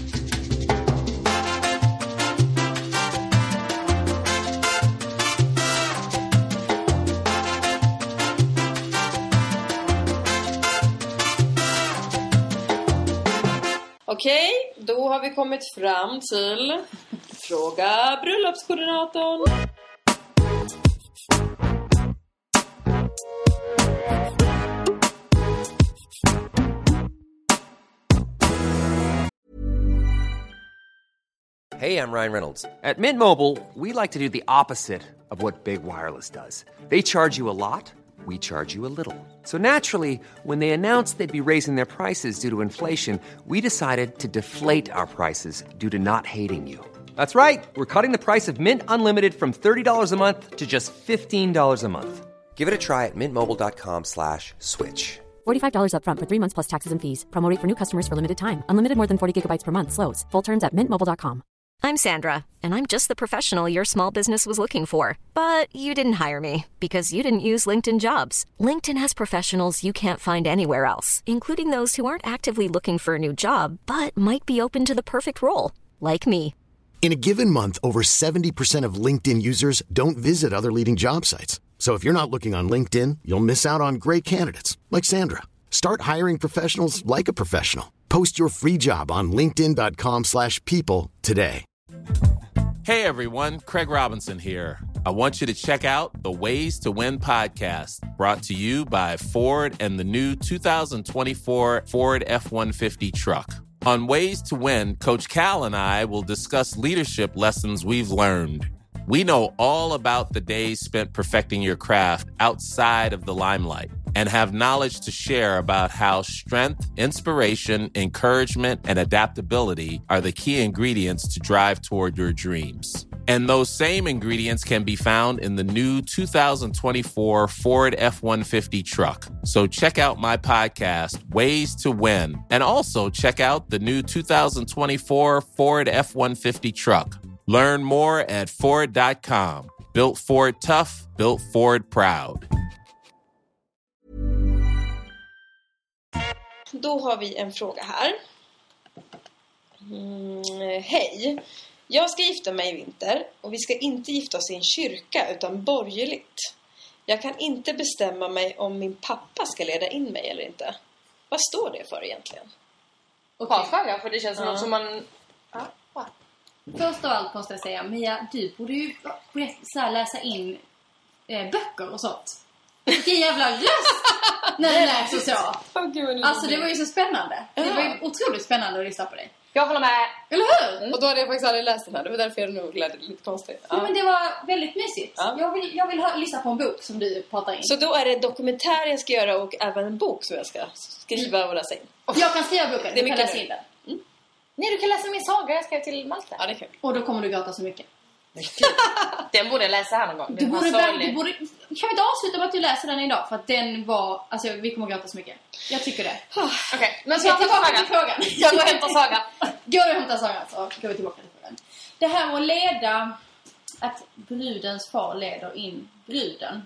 Okej, då har vi kommit fram till fråga bröllopskoordinatorn. Hey, I'm Ryan Reynolds. At Mint Mobile, we like to do the opposite of what Big Wireless does. They charge you a lot, we charge you a little. So naturally, when they announced they'd be raising their prices due to inflation, we decided to deflate our prices due to not hating you. That's right. We're cutting the price of Mint Unlimited from thirty dollars a month to just fifteen dollars a month. Give it a try at mintmobile.com slash switch. forty-five dollars up front for three months plus taxes and fees. Promo rate for new customers for limited time. Unlimited more than forty gigabytes per month. Slows full terms at mint mobile dot com. I'm Sandra, and I'm just the professional your small business was looking for. But you didn't hire me because you didn't use LinkedIn Jobs. LinkedIn has professionals you can't find anywhere else, including those who aren't actively looking for a new job, but might be open to the perfect role, like me. In a given month, over seventy percent of LinkedIn users don't visit other leading job sites. So if you're not looking on LinkedIn, you'll miss out on great candidates like Sandra. Start hiring professionals like a professional. Post your free job on linkedin dot com slash people today. Hey everyone, Craig Robinson here. I want you to check out the Ways to Win podcast, brought to you by Ford and the new two thousand twenty-four Ford F one fifty truck. On Ways to Win, Coach Cal and I will discuss leadership lessons we've learned. We know all about the days spent perfecting your craft outside of the limelight and have knowledge to share about how strength, inspiration, encouragement, and adaptability are the key ingredients to drive toward your dreams. And those same ingredients can be found in the new two thousand twenty-four Ford F one fifty truck. So check out my podcast, Ways to Win, and also check out the new two thousand twenty-four Ford F one fifty truck. Learn more at Ford dot com. Built Ford tough, built Ford proud. Då har vi en fråga här. Mm, hej. Jag ska gifta mig i vinter och vi ska inte gifta oss i en kyrka utan borgerligt. Jag kan inte bestämma mig om min pappa ska leda in mig eller inte. Vad står det för egentligen? Bra fråga, för det känns som Ja. något som man... Ja, bra. Först av allt måste jag säga, Mia, du borde ju så här läsa in eh, böcker och sånt. Vilken jävla röst när du läser så. Oh, Gud, Alltså det var ju så spännande. Det var ju otroligt spännande att lyssna på dig. Jag håller med. Eller hur? Mm. Och då hade jag faktiskt aldrig läst den här. Det var därför jag nog lärde det lite konstigt. Ja. Men det var väldigt mysigt. Ja. Jag vill, jag vill ha, lyssna på en bok som du pratar in. Så då är det dokumentär jag ska göra och även en bok som jag ska skriva och läsa in. Jag kan skriva boken, Det är du kan mycket läsa nu. in den. Nej, du kan läsa min saga jag skrev till Malte. Ja, det är kul. Och då kommer du gråta så mycket. Den borde jag läsa här någon gång. Du borde, du borde, kan vi inte avsluta med att du läser den idag? För att den var... Alltså, vi kommer att gråta så mycket. Jag tycker det. Okej, okay, men så tillbaka till frågan. Jag går och hämtar Saga. Går du och hämtar Saga, så går vi tillbaka till frågan. Det här med att leda... Att brudens far leder in bruden.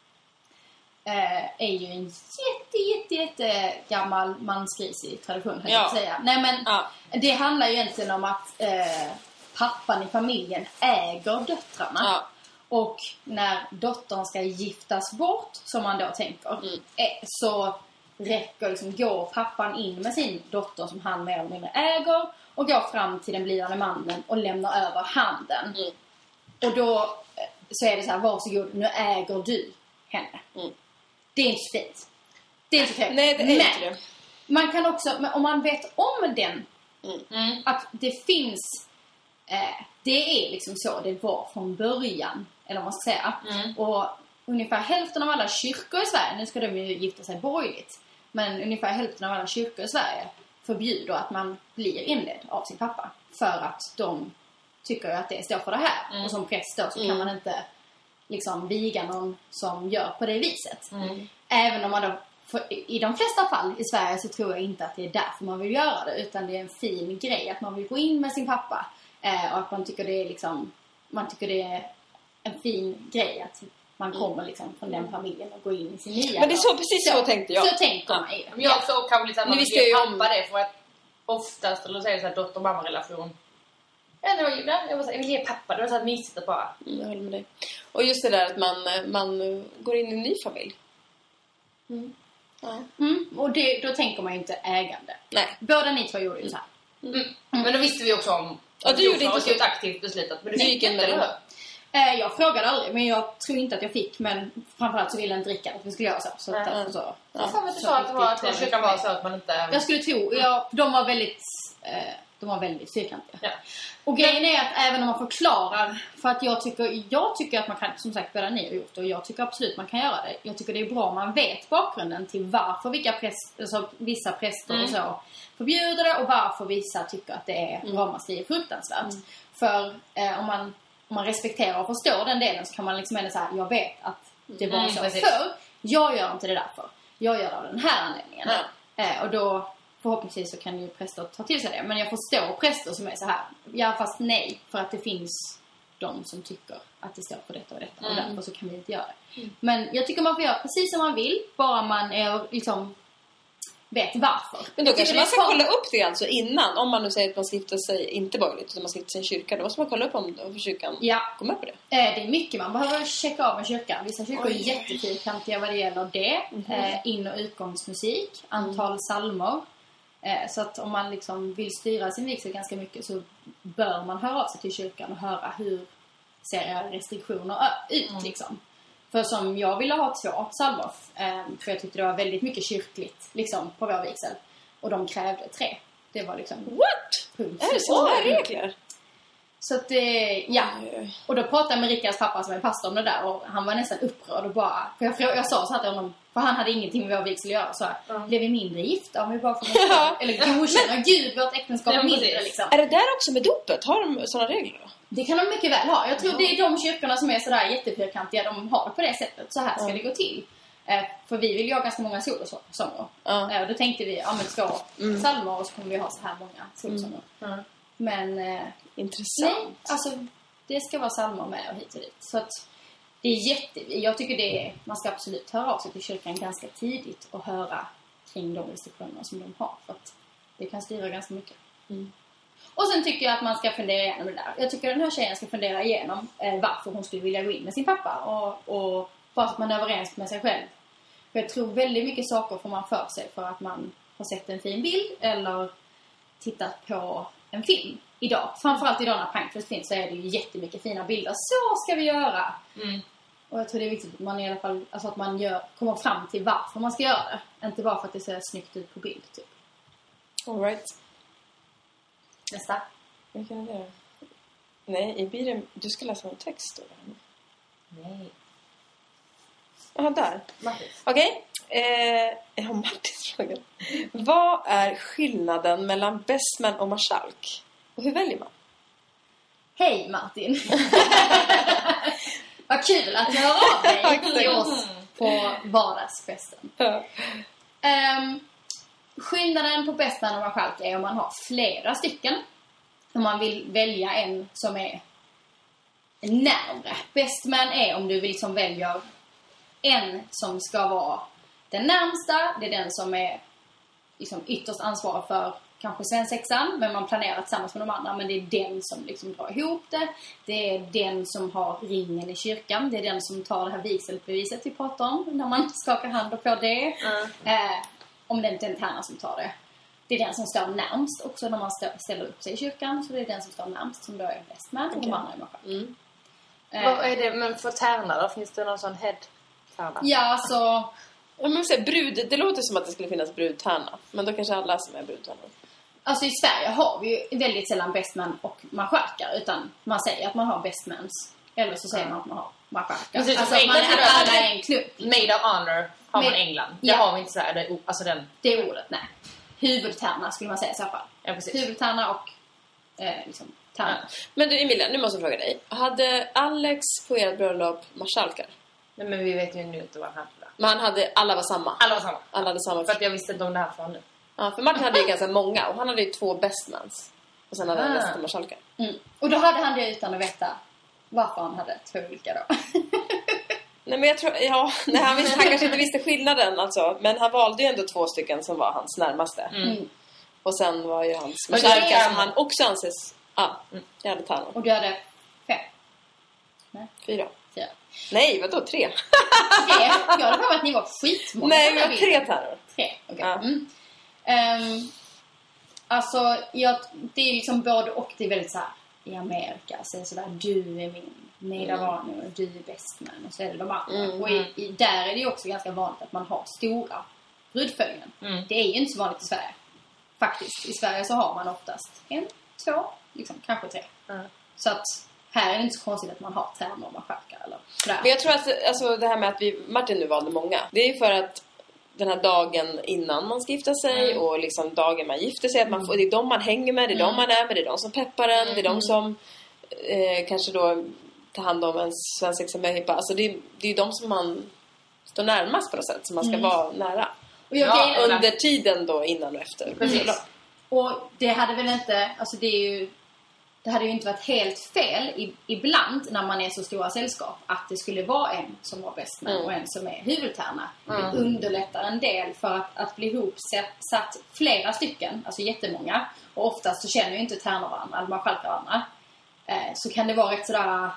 Eh, är ju en jätte, jätte, jätte gammal mansgrisig tradition, kan ja. jag säga. Nej, men ja. det handlar ju egentligen om att eh, pappan i familjen äger döttrarna. Ja. Och när dottern ska giftas bort, som man då tänker, mm. eh, så räcker liksom, går pappan in med sin dotter som han mer eller mindre äger och går fram till den blivande mannen och lämnar över handen. Mm. Och då eh, så är det så här, varsågod, nu äger du henne. Mm. Det är inte så fint. Det är inte så fint. Nej, det är men inte det. Man kan också, men om man vet om den, mm. att det finns, eh, det är liksom så det var från början, eller vad man ska säga. Mm. Och ungefär hälften av alla kyrkor i Sverige, nu ska de ju gifta sig borgerligt, men ungefär hälften av alla kyrkor i Sverige förbjuder att man blir inledd av sin pappa. För att de tycker att det står för det här. Mm. Och som präst då så mm. kan man inte liksom viga någon som gör på det viset. Mm. Även om man då, för, i de flesta fall i Sverige så tror jag inte att det är därför man vill göra det, utan det är en fin grej att man vill gå in med sin pappa eh, och att man tycker det är liksom, man tycker det är en fin grej att man kommer liksom från den familjen och går in i sin nya. Men det är så, precis så, så tänkte jag. Så tänkte ja. man ju. Men jag också kan lite att man vill ge pappa det, för att oftast, eller säger så här, dotter-mamma-relation. Jag vill, jag vill ge pappa, det var så här mysigt bara. Mm, jag håller med dig. Och just det där att man, man går in i en ny familj. Mm. Ja. Mm, och det, då tänker man ju inte ägande. Nej. Båda ni två gjorde ju så här. Mm. Mm. Men då visste vi också om... Ja, du gjorde inte så ett aktivt beslutat. Men du gick in med det. Eh, jag frågade aldrig, men jag tror inte att jag fick. Men framförallt så ville jag inte dricka att vi skulle göra så. Så mm. därför så... Jag får inte sa att det var att det kyrkan var så att man inte... Jag skulle tro, jag, de var väldigt... Eh, de var väldigt fyrkantiga. Ja. Och grejen är att även om man förklarar, för att jag tycker, jag tycker att man kan, som sagt, båda ni har gjort, och jag tycker absolut man kan göra det. Jag tycker det är bra om man vet bakgrunden till varför vilka präst, alltså vissa präster mm. och så förbjuder det, och varför vissa tycker att det är mm. ramaskri är fruktansvärt. Mm. För eh, om, man, om man respekterar och förstår den delen, så kan man liksom ändå säga, jag vet att det var mm, så precis. För jag gör inte det därför. Jag gör det av den här anledningen. Mm. Eh, och då förhoppningsvis så kan ju präster ta till sig det. Men jag förstår präster som är så här. Ja, fast nej. För att det finns de som tycker att det står på detta och detta. Mm. Och därför så kan vi inte göra det. Mm. Men jag tycker man får göra precis som man vill. Bara man är liksom vet varför. Men då kanske man ska kolla upp det alltså innan. Om man nu säger att man ska gifta sig inte borgerligt, utan man ska gifta sig i kyrkan. Då måste man kolla upp om, om kyrkan ja. går med på det. Eh, det är mycket man behöver checka av med kyrkan. Vissa kyrkor är jättefyrkantiga vad det gäller det. Mm-hmm. Eh, in- och utgångsmusik. Antal mm. salmer. Så att om man liksom vill styra sin vigsel ganska mycket, så bör man höra av sig till kyrkan och höra hur ser era restriktioner ut mm. liksom. För som jag ville ha två salmer, för jag tyckte det var väldigt mycket kyrkligt liksom på vår vigsel, och de krävde tre. Det var liksom what? Punkt. Är det så här regler? Så att ja. Och då pratade jag med Rickards pappa som är pastor om det där, och han var nästan upprörd och bara, för jag, jag sa så här till honom, för han hade ingenting med vår vigsel att göra, så här, mm. blev vi mindre gifta om vi bara får ja. Eller godkänna Gud vårt äktenskap ja, mindre liksom. Är det där också med dopet? Har de sådana regler då? Det kan de mycket väl ha. Jag tror ja. det är de kyrkorna som är sådär jättefyrkantiga, de har det på det sättet. Så här ska mm. det gå till. Eh, för vi vill ju ha ganska många solosånger. Mm. Eh, och då tänkte vi, ja men två mm. salmer, och så kommer vi ha så här många solosånger. Mm. Mm. Men eh, intressant. Nej, alltså det ska vara salmer med och hit och dit. Så att det är jätte... Jag tycker det är... Man ska absolut höra av sig till kyrkan ganska tidigt och höra kring de restriktionerna som de har. För att det kan styra ganska mycket. Mm. Och sen tycker jag att man ska fundera igenom det där. Jag tycker att den här tjejen ska fundera igenom eh, varför hon skulle vilja gå in med sin pappa. Och, och bara att man är överens med sig själv. För jag tror väldigt mycket saker får man för sig för att man har sett en fin bild eller tittat på en film. Idag, framförallt idag när Pinterest finns, så är det ju jättemycket fina bilder. Så ska vi göra! Mm. Och jag tror det är viktigt att man i alla fall, alltså att man gör, kommer fram till varför man ska göra det. Inte bara för att det ser snyggt ut på bild, typ. All right. Nästa. Vad kan jag göra? Nej, i bilen, du ska läsa en text då. Nej. Jaha, där. Mattis. Okej. Okay. Eh, jag har Mattis fråga. Vad är skillnaden mellan Bessman och marskalk? Och hur väljer man? Hej Martin! Vad kul att du hör av dig till oss på vardagsfesten. um, Skillnaden på best man och marskalk är om man har flera stycken. Om man vill välja en som är närmare. Best man är om du vill liksom välja en som ska vara den närmsta. Det är den som är liksom ytterst ansvarig för kanske svensexan, men man planerar tillsammans med de andra, men det är den som liksom drar ihop det. Det är den som har ringen i kyrkan. Det är den som tar det här vigselbeviset vi pratar om, när man skakar hand och får det. Mm. Eh, om det inte är en tärna som tar det. Det är den som står närmst också när man st- ställer upp sig i kyrkan. Så det är den som står närmst som då är bäst med. Okay. Och de andra är marskalk. Mm. Eh. Vad är det, men för tärna då? Finns det någon sån head-tärna? Ja, så... Ja, men säga, brud, det låter som att det skulle finnas brudtärna. Men då kanske alla som är brudtärnor. Alltså i Sverige har vi ju väldigt sällan bestman och marskalkar. Utan man säger att man har bestmans. Eller så säger man att man har marskalkar. Precis, alltså att man är alla en klubb. Made of honor har man i England. Det ja. har vi inte så här. Det, alltså den... det är ordet, nej. Huvudtärna skulle man säga i så fall. Ja, precis. Huvudtärna och eh, liksom tärna. Ja. Men du Emilia, nu måste jag fråga dig. Hade Alex på ert bröllop marskalkar? Nej, men vi vet ju nu inte vad han hade. Men han hade, alla var samma. Alla var samma. Alla hade samma. För att jag visste inte om det här för nu. Ja, för Martin hade ju ganska många. Och han hade ju två bestmans. Och sen hade han resten marskalkar. Mm. Och då hade han det utan att veta varför han hade två olika då. Nej, men jag tror, ja, nej, han, visste, han kanske inte visste skillnaden alltså. Men han valde ju ändå två stycken som var hans närmaste. Mm. Och sen var ju hans marskalkar som han också anses. Ja, mm. jag hade tärnor. Och du hade fem? Nej. Fyra. Fyra. Nej, vadå? Tre? Tre? Jag hade för att ni var skitmånga. Nej, vi har tre tärnor. Tre, okej. Okay. Ja. Mm. Um, alltså, jag, det är liksom både och. Det är väldigt så här i Amerika. Så är det sådär, du är min medavane och du är bestman. Och så är det de andra. Mm. Och i, i, där är det ju också ganska vanligt att man har stora brudföljen. Mm. Det är ju inte så vanligt i Sverige. Faktiskt. I Sverige så har man oftast en, två, liksom, kanske tre. Mm. Så att här är det inte så konstigt att man har tärnor och marskalkar eller sådär. Men jag tror att alltså, det här med att vi, Martin nu valde många. Det är ju för att den här dagen innan man ska gifta sig mm. och liksom dagen man gifter sig, att man får, det är de man hänger med, det är mm. de man är med, det är de som peppar en, mm. det är de som eh, kanske då tar hand om en svensexa möhippa. Alltså det är, det är de som man står närmast på något sätt, som man ska mm. vara nära. Och jag ja, under tiden då, innan och efter. Precis. Och det hade väl inte, alltså det är ju det hade ju inte varit helt fel i, ibland när man är så stora sällskap att det skulle vara en som var bäst med mm. och en som är huvudtärna. Mm. Det underlättar en del för att, att bli ihopsatt flera stycken, alltså jättemånga. Och oftast så känner ju inte tärnor varandra, eller marskalkar varandra. Eh, så kan det vara rätt sådär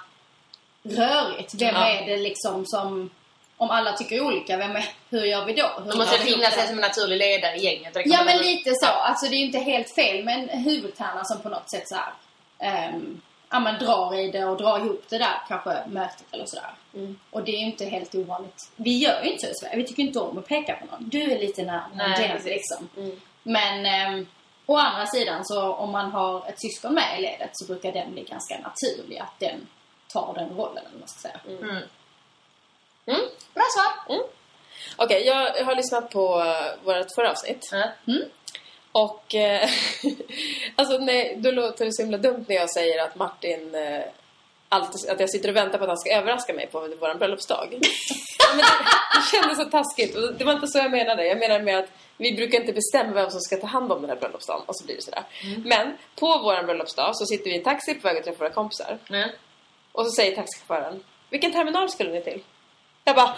rörigt. Vem ja. är det liksom som... Om alla tycker olika, vem är, hur gör vi då? Hur det måste finnas en som en naturlig ledare i gänget. Ja, men lite så. Alltså det är ju inte helt fel, men huvudtärna som på något sätt så här... Um, ja, man drar i det och drar ihop det där kanske mötet eller sådär. Mm. Och det är ju inte helt ovanligt. Vi gör ju inte så i Sverige. Vi tycker inte om att peka på någon. Du är lite närmare den liksom. Mm. Men um, å andra sidan så om man har ett syskon med i ledet så brukar den bli ganska naturlig att den tar den rollen, eller man ska säga. Mm. Mm. Mm. Bra svar. Mm. Okej, okay, jag har lyssnat på uh, vårt förra avsnitt. Mm. Och eh, alltså nej, då låter det så himla dumt när jag säger att Martin eh, alltid, att jag sitter och väntar på att han ska överraska mig på vår bröllopsdag. Ja, men det, det kändes så taskigt och det var inte så jag menade. Jag menar med att vi brukar inte bestämma vem som ska ta hand om den här bröllopsdagen och så blir det sådär. Mm. Men på vår bröllopsdag så sitter vi i en taxi på väg att träffa våra kompisar. Mm. Och så säger taxichauffören: vilken terminal skulle ni till? Jag bara...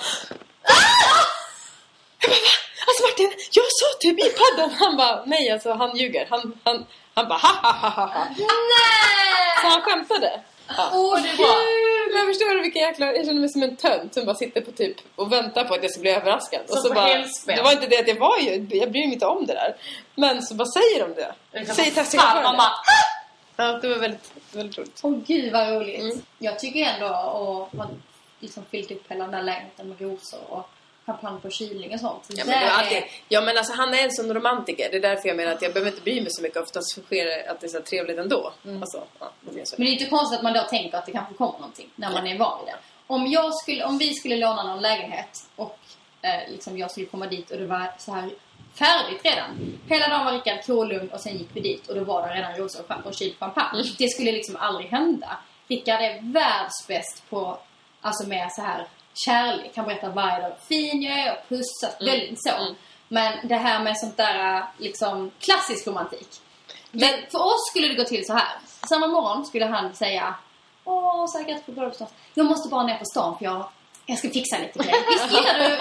Jag bara, va? Alltså Martin, jag sa typ i padden. Han bara, nej alltså han ljuger. Han, han, han bara, ha ha ha ha ha. Nej! Så han skämtade. Ja. Åh, och det var, men förstår du vilken jäkla... Jag känner mig som en tönt som bara sitter på typ och väntar på att jag ska bli överraskad. Och så, så bara, det var inte det att jag var ju, jag bryr mig inte om det där. Men så bara säger de det. det säger taxichauffören mamma. Ja, det var väldigt, väldigt roligt. Åh gud vad roligt. Mm. Jag tycker ändå att man liksom fyllt upp hela den där lägenheten med rosor och champagne på kylning och sånt. Ja men, är... alltid, ja, men alltså, han är en sån romantiker. Det är därför jag menar att jag behöver inte bry mig så mycket. Oftast sker det att det är så trevligt ändå. Mm. Alltså, ja, det är så. Men det är inte konstigt att man då tänker att det kanske kommer någonting när man är van vid det. Om, jag skulle, om vi skulle låna någon lägenhet och eh, liksom jag skulle komma dit och det var så här färdigt redan. Hela dagen var Rickard kolugn och sen gick vi dit och då var det redan rosor och kyld champagne. Mm. Det skulle liksom aldrig hända. Rickard är världsbäst på, alltså med så här kärlek. Han berättar varje dag fin jag är och pussat, mm. väldigt så. Mm. Men det här med sånt där liksom klassisk romantik. Men för oss skulle det gå till så här. Samma morgon skulle han säga: åh, säkert på bröllopsnatt. Jag måste bara ner på stan för jag, jag ska fixa lite grej. Visst gillar du...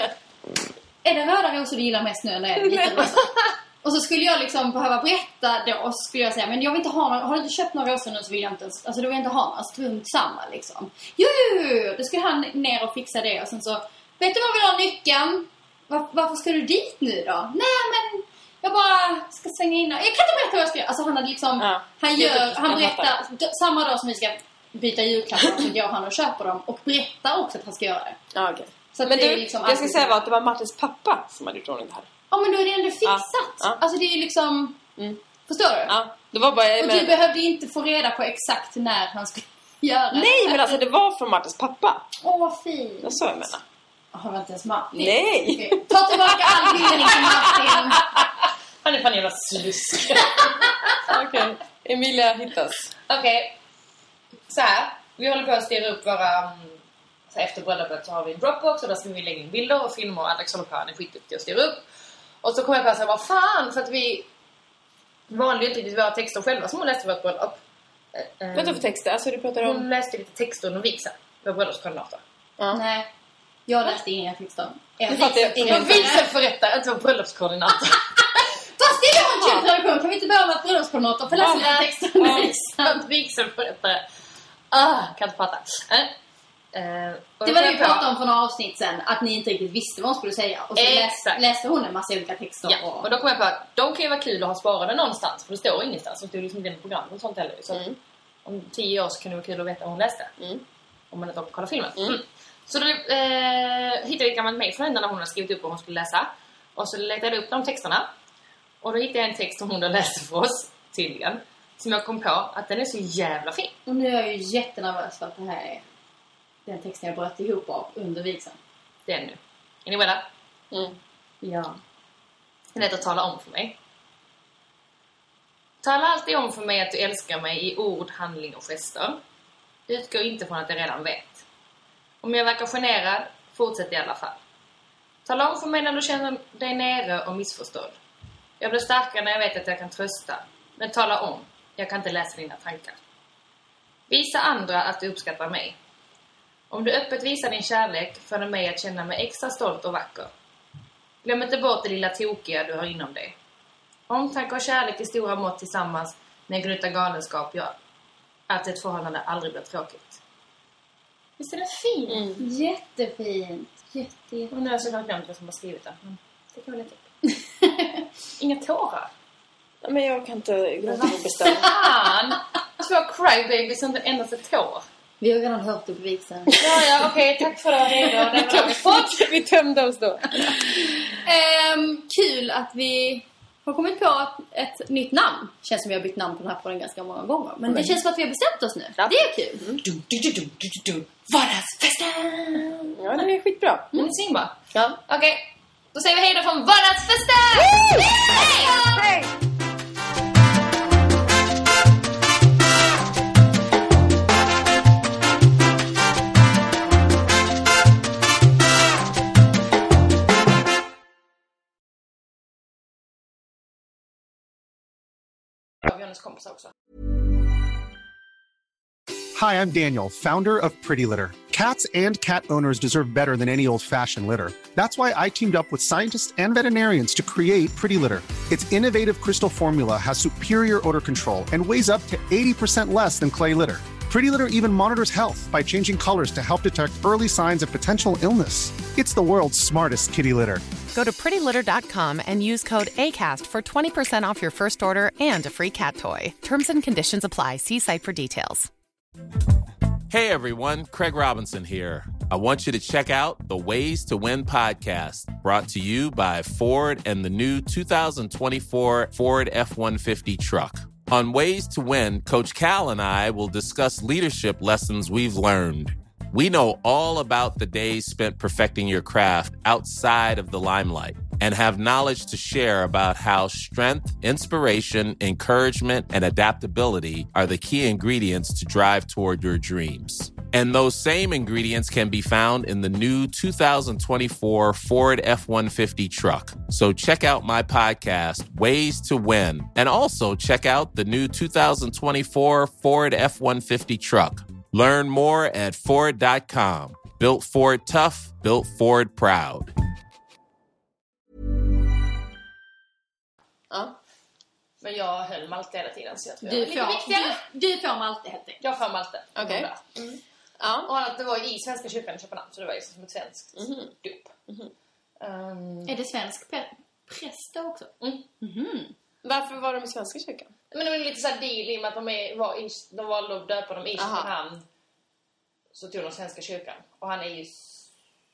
Är det röda rosor du gillar mest nu eller är det vita rosor? Och så skulle jag liksom behöva berätta då. Och så skulle jag säga, men jag vill inte ha någon, har du inte köpt några rosor nu så vill jag inte, alltså då vill jag inte ha några, strunt samma liksom. Jo, jo, jo, då skulle han ner och fixa det. Och sen så, vet du vad vill ha nyckeln? Var, varför ska du dit nu då? Nej men, jag bara ska svänga in. Jag kan inte berätta vad jag ska göra. Alltså han hade liksom, ja, han gör, han berättar samma dag som vi ska byta julklappar så går han och köper dem. Och berättar också att han ska göra det. Ja, okej. Okay. Så men det du, är liksom jag ska säga var att det var Martins pappa som hade gjort ordning det här. Ja, men då är det ändå fixat. Ja, ja. Alltså det är ju liksom... Mm. Förstår du? Ja, det var bara... Och men... du behövde inte få reda på exakt när han skulle göra det. Nej, men alltså det var från Martins pappa. Åh, vad fint. Jag så jag menar. Har oh, inte ens Martin? Nej. Okay. Ta tillbaka all hyllning till Martin. Han är fan jävla slusk. Okej, okay. Emilia hittas. Okej. Okay. Så här. Vi håller på att styra upp våra... Så efter bröllopet så har vi en Dropbox och där ska vi lägga in bilder och filmer och Alex håller på att skicka upp till att styra upp. Och så kom jag på att säga, vad fan, för att vi valde inte riktigt våra texter själva som hon läste vårt bröllop. Vad är det för texter? Alltså, du pratar om... Hon läste lite texter under vigseln, vår bröllopskoordinator. Ja. Nej, jag läste inga texter. Jag var vigselförrättare, inte vår bröllopskoordinator. Fast det är en kul tradition, kan vi inte börja med bröllopskoordinator för att läsa lite texter under vigseln? Vigselförrättare. Ah, kan inte prata. Äh. Uh, det var det vi pratade om för några avsnitt sen, att ni inte riktigt visste vad hon skulle säga. Och så läste, läste hon en massa olika texter. Ja, och... och då kom jag på att de kan ju vara kul att ha sparade någonstans, för det står ingenstans. Det står liksom inte i programmet och sånt heller. Så mm. om tio år så kan det vara kul att veta vad hon läste. Mm. Om man inte har kollat filmen. Mm. Mm. Så då eh, hittade jag ett gammalt mejl från henne när hon hade skrivit upp vad hon skulle läsa. Och så letade jag upp de texterna. Och då hittade jag en text som hon då läste för oss tydligen. Som jag kom på att den är så jävla fin. Och nu är jag ju jättenervös för att det här är den texten jag bröt ihop av under vigseln. Det är nu. Är ni med där? Mm. Ja. Det är att tala om för mig. Tala alltid om för mig att du älskar mig i ord, handling och gester. Utgå inte från att jag redan vet. Om jag verkar generad, fortsätt i alla fall. Tala om för mig när du känner dig nere och missförstådd. Jag blir starkare när jag vet att jag kan trösta. Men tala om, jag kan inte läsa dina tankar. Visa andra att du uppskattar mig. Om du öppet visar din kärlek får det mig att känna mig extra stolt och vacker. Glöm inte bort det lilla tokiga du har inom dig. Omtanke och kärlek i stora mått tillsammans med en gnutta galenskap gör att ett förhållande aldrig blir tråkigt. Visst är det fint? Mm. Jättefint. Jätte, jätte. Och nu har jag såklart glömt vad som har skrivit det. Mm. Det kan väl inte. Inga tårar. Ja, men jag kan inte gråta på bestämma. Fan! Två crybabies som den endaste tår. Vi har redan hört det på vigseln. Ja, ja, okej. Okay, tack för det. Hejdå. Det har vi fått. Vi tömde oss då. um, kul att vi har kommit på ett, ett nytt namn. Känns som vi har bytt namn på den här podden ganska många gånger. Men det känns som att vi har bestämt oss nu. Ja. Det är kul. Mm. Du, du, du, du, du, du. Vardagsfesten! Ja, det är skitbra. Mm. Det är svinbra. Ja. Okej, okay. Då säger vi hejdå från Vardagsfesten! Hej! Hej! Hi, I'm Daniel, founder of Pretty Litter. Cats and cat owners deserve better than any old-fashioned litter. That's why I teamed up with scientists and veterinarians to create Pretty Litter. Its innovative crystal formula has superior odor control and weighs up to eighty percent less than clay litter. Pretty Litter even monitors health by changing colors to help detect early signs of potential illness. It's the world's smartest kitty litter. Go to pretty litter dot com and use code ACAST for twenty percent off your first order and a free cat toy. Terms and conditions apply. See site for details. Hey everyone, Craig Robinson here. I want you to check out the Ways to Win podcast, brought to you by Ford and the new two thousand twenty-four Ford F one fifty truck. On Ways to Win, Coach Cal and I will discuss leadership lessons we've learned. We know all about the days spent perfecting your craft outside of the limelight. and have knowledge to share about how strength, inspiration, encouragement, and adaptability are the key ingredients to drive toward your dreams. And those same ingredients can be found in the new two thousand twenty-four Ford F one fifty truck. So check out my podcast, Ways to Win, and also check out the new two thousand twenty-four Ford F one fifty truck. Learn more at Ford dot com. Built Ford tough, built Ford proud. Ja. Men jag höll Malte hela tiden, så jag tror Du jag var lite viktigare. får, du, du får Malte helt enkelt. Jag får Malte. Okej. Okay. Mm. Ja. Och han, det var i Svenska kyrkan i Köpenhamn, så det var ju som ett svenskt Mhm. dop. Mhm. Um, Är det svensk pe- präst då också? Mm. Mhm. Varför var de i Svenska kyrkan? Men det var lite så här deal i och med att de är, var, i, de var att döpa dem i Aha. Köpenhamn. Så tog de Svenska kyrkan. Och han är ju... s-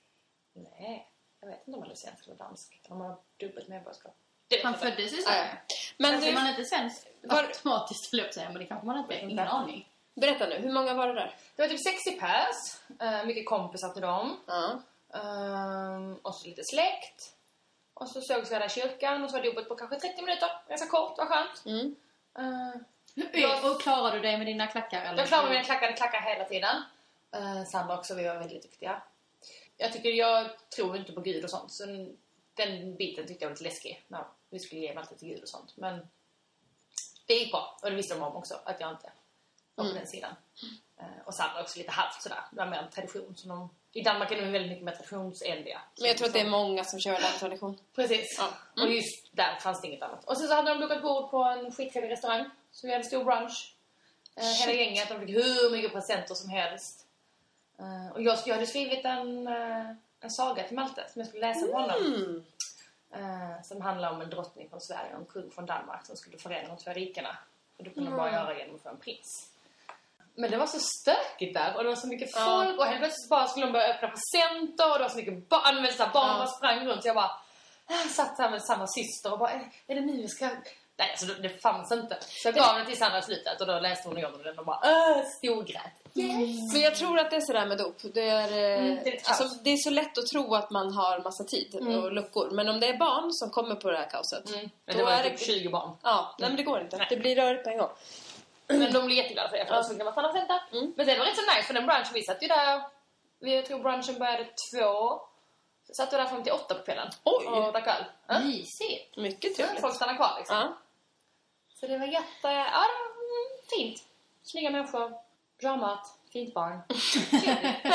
Nej, jag vet inte om han är svensk eller dansk. Om han har dubbelt medborgarskap. Det vet Han jag inte. föddes i Ja, Sverige. ja. Men Men du, man är inte svensk Var- automatiskt, skulle jag säga, men det kanske man inte är. Ingen aning. berätta nu, hur många var det där? Det var typ sextio pers. Uh, mycket kompisar till dem. Ja. Um, och så lite släkt. Och så sågs vi där i kyrkan. Och så var det jobbet på kanske trettio minuter. Ganska kort, vad skönt. Mm. Uh, Jag... Och klarar du dig med dina klackar? Eller? Jag klarade mina klackar, klackar hela tiden. Uh, Sandra också, vi var väldigt duktiga. Jag tycker, jag tror inte på Gud och sånt. Så den biten tyckte jag var lite läskig. När vi skulle ge allt till Gud och sånt. Men det gick bra. Och det visste de om också, att jag inte var på Mm. den sidan. Uh, och Sandra också lite halvt sådär. Det var mer en tradition. Som de, I Danmark är de väldigt mycket mer traditionsenliga. Men jag tror att det är många som kör den tradition. Precis. Ja. Och just där fanns det inget annat. Och sen så hade de bokat bord på en skittrevlig restaurang. Så vi hade stor brunch. Uh, hela gänget. De fick hur mycket presenter som helst. Uh, och jag, jag hade skrivit en, uh, en saga till Malte som jag skulle läsa på honom. Mm. Uh, som handlar om en drottning från Sverige och en kung från Danmark som skulle förena de två rikena. Och det kunde de bara göra genom att få en prins. Men det var så stökigt där och det var så mycket folk. Ja. Och helt plötsligt bara skulle de börja öppna presenter. Och det var så mycket barn, men så här, barn Ja. bara sprang runt. Så jag bara jag satt där med samma syster och bara, är, är det nu vi ska... Nej, alltså det, det fanns inte. Så jag gav den till Sandra i slutet och då läste hon igenom den och bara äh, storgrät. Yes. Men jag tror att det är sådär med dop. Det är, eh, Mm, det är lite alltså, kaos. det är så lätt att tro att man har massa tid Mm. och luckor. Men om det är barn som kommer på det här kaoset. Mm. Då Det var är typ det... tjugo barn. Ja, nej, men det går inte. Nej. Det blir rörigt på en gång. Men de blev jätteglada för det. För Ja. de skulle vara presenter. Mm. Men det var rätt så nice för den brunchen. Vi satt ju där. Vi tror brunchen började två. Så satt vi där fram till åtta på kvällen. Oj. Och drack öl. Ja. Mysigt. Mycket Så trevligt. folk stannade kvar liksom. Ja. Så det var jätte... Ja, det var mm, fint. Snygga människor. Bra mat. Fint barn. Trevligt.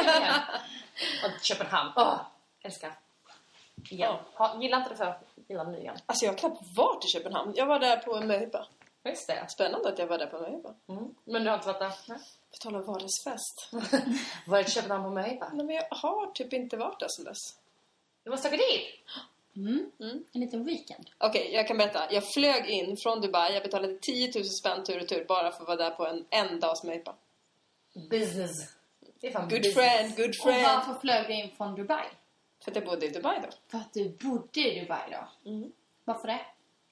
Och Köpenhamn. Åh, älskar. Igen. Ha, gillar inte det för. Gillar det nu igen. Alltså jag har knappt varit i Köpenhamn. Jag var där på en möhippa. Just det. Spännande att jag var där på en möhippa. Mm. Men du har inte varit där? Nej. På tal om vardagsfest. Var det Köpenhamn på mig? Nej, men jag har typ inte varit där sedan dess. Du måste åka dit. Mm. Mm. En liten weekend. Okej, jag kan berätta. Jag flög in från Dubai. Jag betalade tio tusen spänn tur och tur bara för att vara där på en en dags möhippa. Business. Det är fan Good business. friend, good Och friend. varför flög du in från Dubai? För att jag bodde i Dubai då. För att du bodde i Dubai då? Mm. Varför det?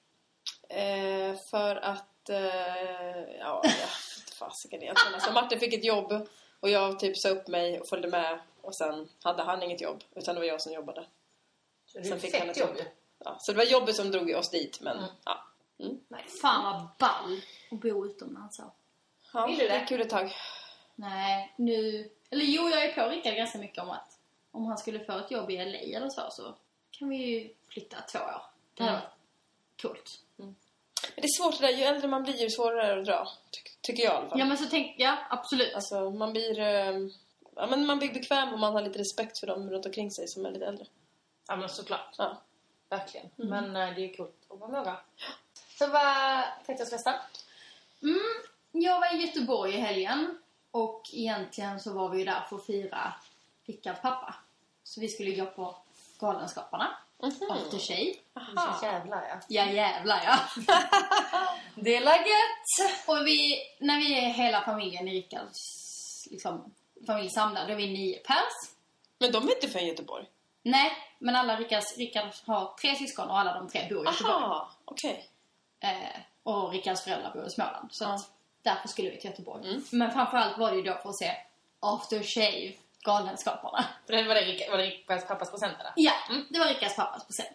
Eh, för att... Eh, ja, jag vet inte fasiken egentligen. Alltså Martin fick ett jobb och jag typ sa upp mig och följde med. Och sen hade han inget jobb, utan det var jag som jobbade. Så det Sen är fick fett han ett jobb. jobb. Ja, så det var jobbet som drog oss dit, men Mm. ja. Mm. Fan vad ball att bo utomlands så. Ja, Vill du det det? är kul ett tag. Nej, nu... Eller jo, jag är på Rickard ganska mycket om att om han skulle få ett jobb i L A eller så, så kan vi ju flytta två år. Det hade Mm. varit coolt. Men det är svårt det där, ju äldre man blir ju svårare att dra. Ty- tycker jag i alla fall. Ja, men så tänk... Ja, absolut. Alltså man blir... Eh, ja, men man blir bekväm och man har lite respekt för dem runt omkring sig som är lite äldre. Ja, men såklart. Ja. Verkligen. Mm. Men eh, det är ju coolt att vara några. Så vad trettioårsfesten? Mm, jag var i Göteborg i helgen. Och egentligen så var vi ju där för att fira Rickards pappa. Så vi skulle gå på Galenskaparna. Mhm. After Shave. Så jävlar, ja. Ja, jävlar ja. Det är laget! Och vi, när vi är hela familjen i Rickards liksom, familj samlad, då är vi nio pers. Men de är inte från Göteborg. Nej, men alla Rickards, Rickard har tre syskon och alla de tre bor i Göteborg. Aha, okej. Eh, och Rickards föräldrar bor i Småland. Så Ja. att därför skulle vi till Göteborg. Mm. Men framförallt var det ju då för att se After Shave, Galenskaparna. För det var det, Rick- var det Rickards pappas present där? Ja, det var Rickards pappas present.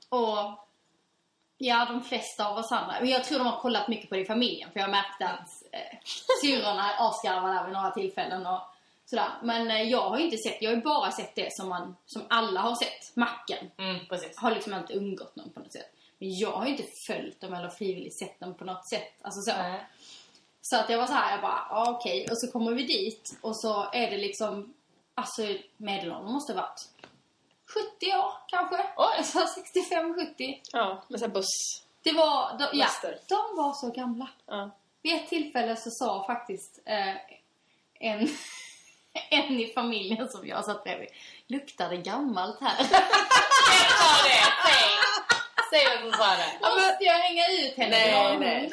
och ja, de flesta av oss andra. Men jag tror de har kollat mycket på det i familjen. För jag märkte att eh, syrrorna avskarvar där vid några tillfällen och sådär. Men eh, jag har ju inte sett, jag har ju bara sett det som, man, som alla har sett. Macken. Mm, precis. Har liksom inte undgått någon på något sätt. Men jag har ju inte följt dem eller frivilligt sett dem på något sätt. Alltså så. Nej. Så att jag var så här, jag bara, ah, okej. Okay. Och så kommer vi dit och så är det liksom, alltså medelåldern måste ha varit sjuttio år kanske. Oj. Alltså sextiofem sjuttio. Ja, med så här buss. Det var, de, ja, Master. de var så gamla. Ja. Vid ett tillfälle så sa faktiskt eh, en, en i familjen som jag satt bredvid, luktar det gammalt här? Jag tar det, säg. Säg vad som sa det. Måste jag hänga ut henne? Nej, nej.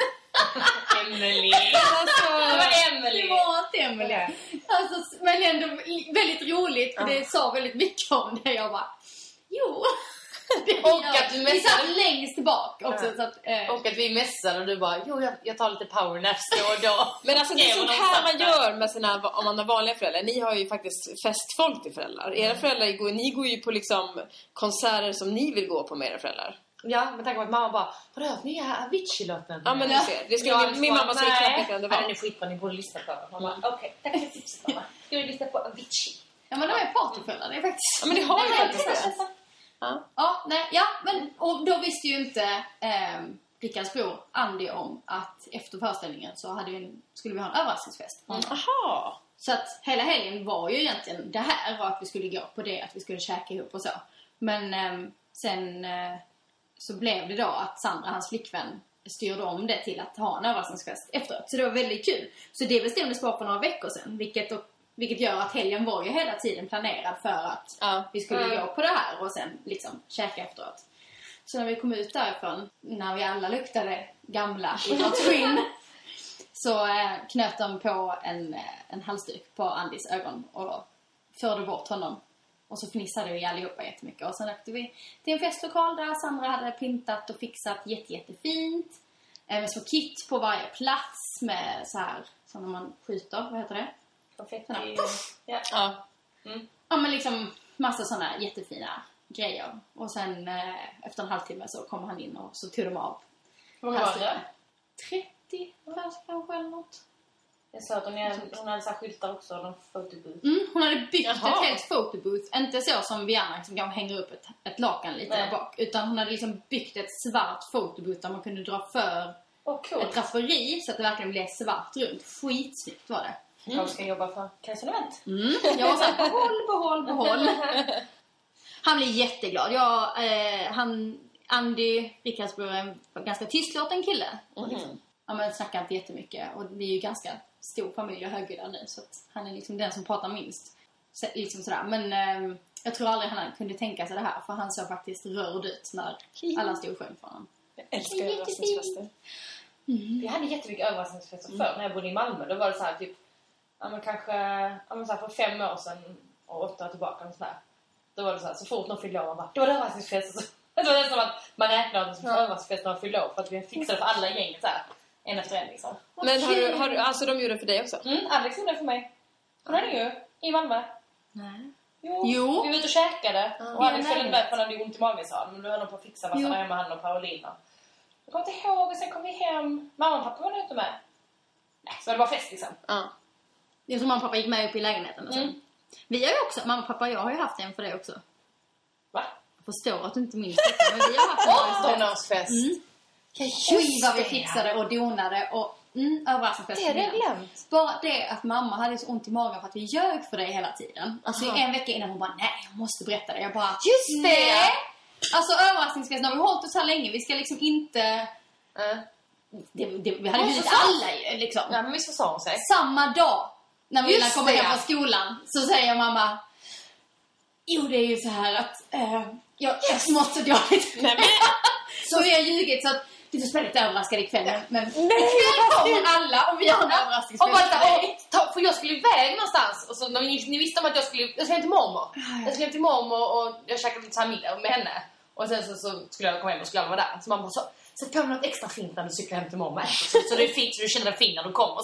Emily. Alltså, det var Emily. Det var inte Emily. Alltså, men ändå väldigt roligt, för det sa väldigt mycket om det. Jag bara, jo. Och att du vi satt messade längst bak också. Ja. Så att, eh. Och att vi messade och du bara, jo jag, jag tar lite powernaps då och då. Men alltså det är sånt här man gör med sina, om man har vanliga föräldrar. Ni har ju faktiskt festfolk till föräldrar. Era föräldrar går, ni går ju på liksom konserter som ni vill gå på med era föräldrar. Ja, med tanke på att mamma bara, har du hört nya Avicii-låten? Ja, men du ser. Det skulle, min, min mamma skulle knappt vilka det var. Den är skitbra, ni borde lyssna på den. Mamma, okej, okay, tack för tipset mamma. Ska vi lyssna på Avicii? Ja, men de är partyföräldrar, det är faktiskt. Ja, men det har ju nej, faktiskt det. det. Ja. Ja, nej, ja, men och då visste ju inte eh, Rickards bror Andy om att efter föreställningen så hade vi en, skulle vi ha en överraskningsfest. Mm. Aha. Så att hela helgen var ju egentligen det här, var att vi skulle gå på det, att vi skulle käka ihop och så. Men eh, sen eh, så blev det då att Sandra, hans flickvän, styrde om det till att ha en överraskningsfest efteråt. Så det var väldigt kul. Så det bestämdes bara för några veckor sedan, vilket och Vilket gör att helgen var ju hela tiden planerad för att ja. vi skulle mm. gå på det här och sen liksom käka efteråt. Så när vi kom ut därifrån, när vi alla luktade gamla i vårt skinn, så eh, knöt de på en, en halsduk på Andys ögon och förde bort honom. Och så fnissade vi allihopa jättemycket. Och sen åkte vi till en festlokal där Sandra hade pyntat och fixat jätte, jättefint. Eh, med så kit på varje plats med så här, som när man skjuter, vad heter det? Konfetti. Ja. Ja. Mm. Ja, men liksom massa sådana jättefina grejer. Och sen eh, efter en halvtimme så kom han in och så tog de av. Hur många var det? trettio kanske eller något. Jag sa att hon hade, hon hade så här skyltar också, någon photobooth. Mm, hon hade byggt Jaha. ett helt photobooth. Inte så som vi andra som kanske hänger upp ett, ett lakan lite Nej. där bak. Utan hon hade liksom byggt ett svart photobooth där man kunde dra för oh, cool. ett draperi så att det verkligen blev svart runt. Skitsnyggt var det. Mm. Jag ska jobba för Kajsonevent. Mm. Jag var såhär, behåll, behåll, behåll. Han blev jätteglad. Jag, eh, han, Andy, Rickards bror, är en ganska tystlåten kille. Mm. Liksom, ja, men snackar inte jättemycket. Och vi är ju ganska stor familj och högljudda nu. Så att han är liksom den som pratar minst. Så, liksom sådär. Men eh, jag tror aldrig han kunde tänka sig det här. För han såg faktiskt rörd ut när alla stod och sjöng för honom. Jag älskar överraskningsfester. Mm. Vi hade jättemycket överraskningsfester mm. förr när jag bodde i Malmö. Då var det så här typ, ja men kanske, ja men så här för fem år sedan och åtta år tillbaka och sådär. Då var det så här, så fort någon fyllde år, man bara, då var det överraskningsfest. Så, det var nästan som att man räknade att det var överraskningsfest när man fyllde år, för att vi fixade för alla i gänget så här, en efter en liksom. Men har du, har du, alltså de gjorde det för dig också? Mm, Alex gjorde det för mig. Hon hade ju, i Malmö. Nej. Jo, jo. Vi var ute och käkade. Ah, och Alex följde med för han hade ont i magen, sa han. Men nu höll de på att fixa massa där hemma, han och Paulina. Jag kommer inte ihåg, och sen kom vi hem. Mamma och pappa var inte med. Nej, så det var fest liksom. Ja. Det är som mamma och pappa gick med upp i lägenheten och så. Mm. Vi har ju också, mamma och pappa, jag har ju haft en för det också. Va? Jag förstår att du inte minns det, men vi har haft en tonårsfest. Mm. Ja, Oj, vad vi fixade och donade och mm, överraskningsfest. Det är det glömt. Bara det att mamma hade så ont i magen för att vi ljög för dig hela tiden. Alltså Aha. en vecka innan hon bara, nej, jag måste berätta det. Jag bara, just det! Nej. Alltså överraskningsfest, när vi har hållit oss här länge, vi ska liksom inte... Uh. Det, det, vi hade bjudit alla liksom. Ja, men visst sa hon sig. Samma dag när vi Just kommer det. hem från skolan så säger mamma, jo det är ju så här att äh, jag yes. måste dåligt. Nej, men... så vi har ljugit så att vi får spela lite överraskade ikväll. Ja. Men ikväll kommer alla och vi har en överraskningsfest. Och bara, och, och, för jag skulle iväg någonstans. Och så när ni, ni visste om att jag skulle, jag skulle hem till mormor. Jag skulle hem till mormor och jag käkade lite så här middag med henne. Och sen så, så skulle jag komma hem och skulle jag vara där. Så mamma sa, sätt på mig något extra fint när du cyklar hem till mormor. Så, så det är fint så du känner dig fin när du kommer.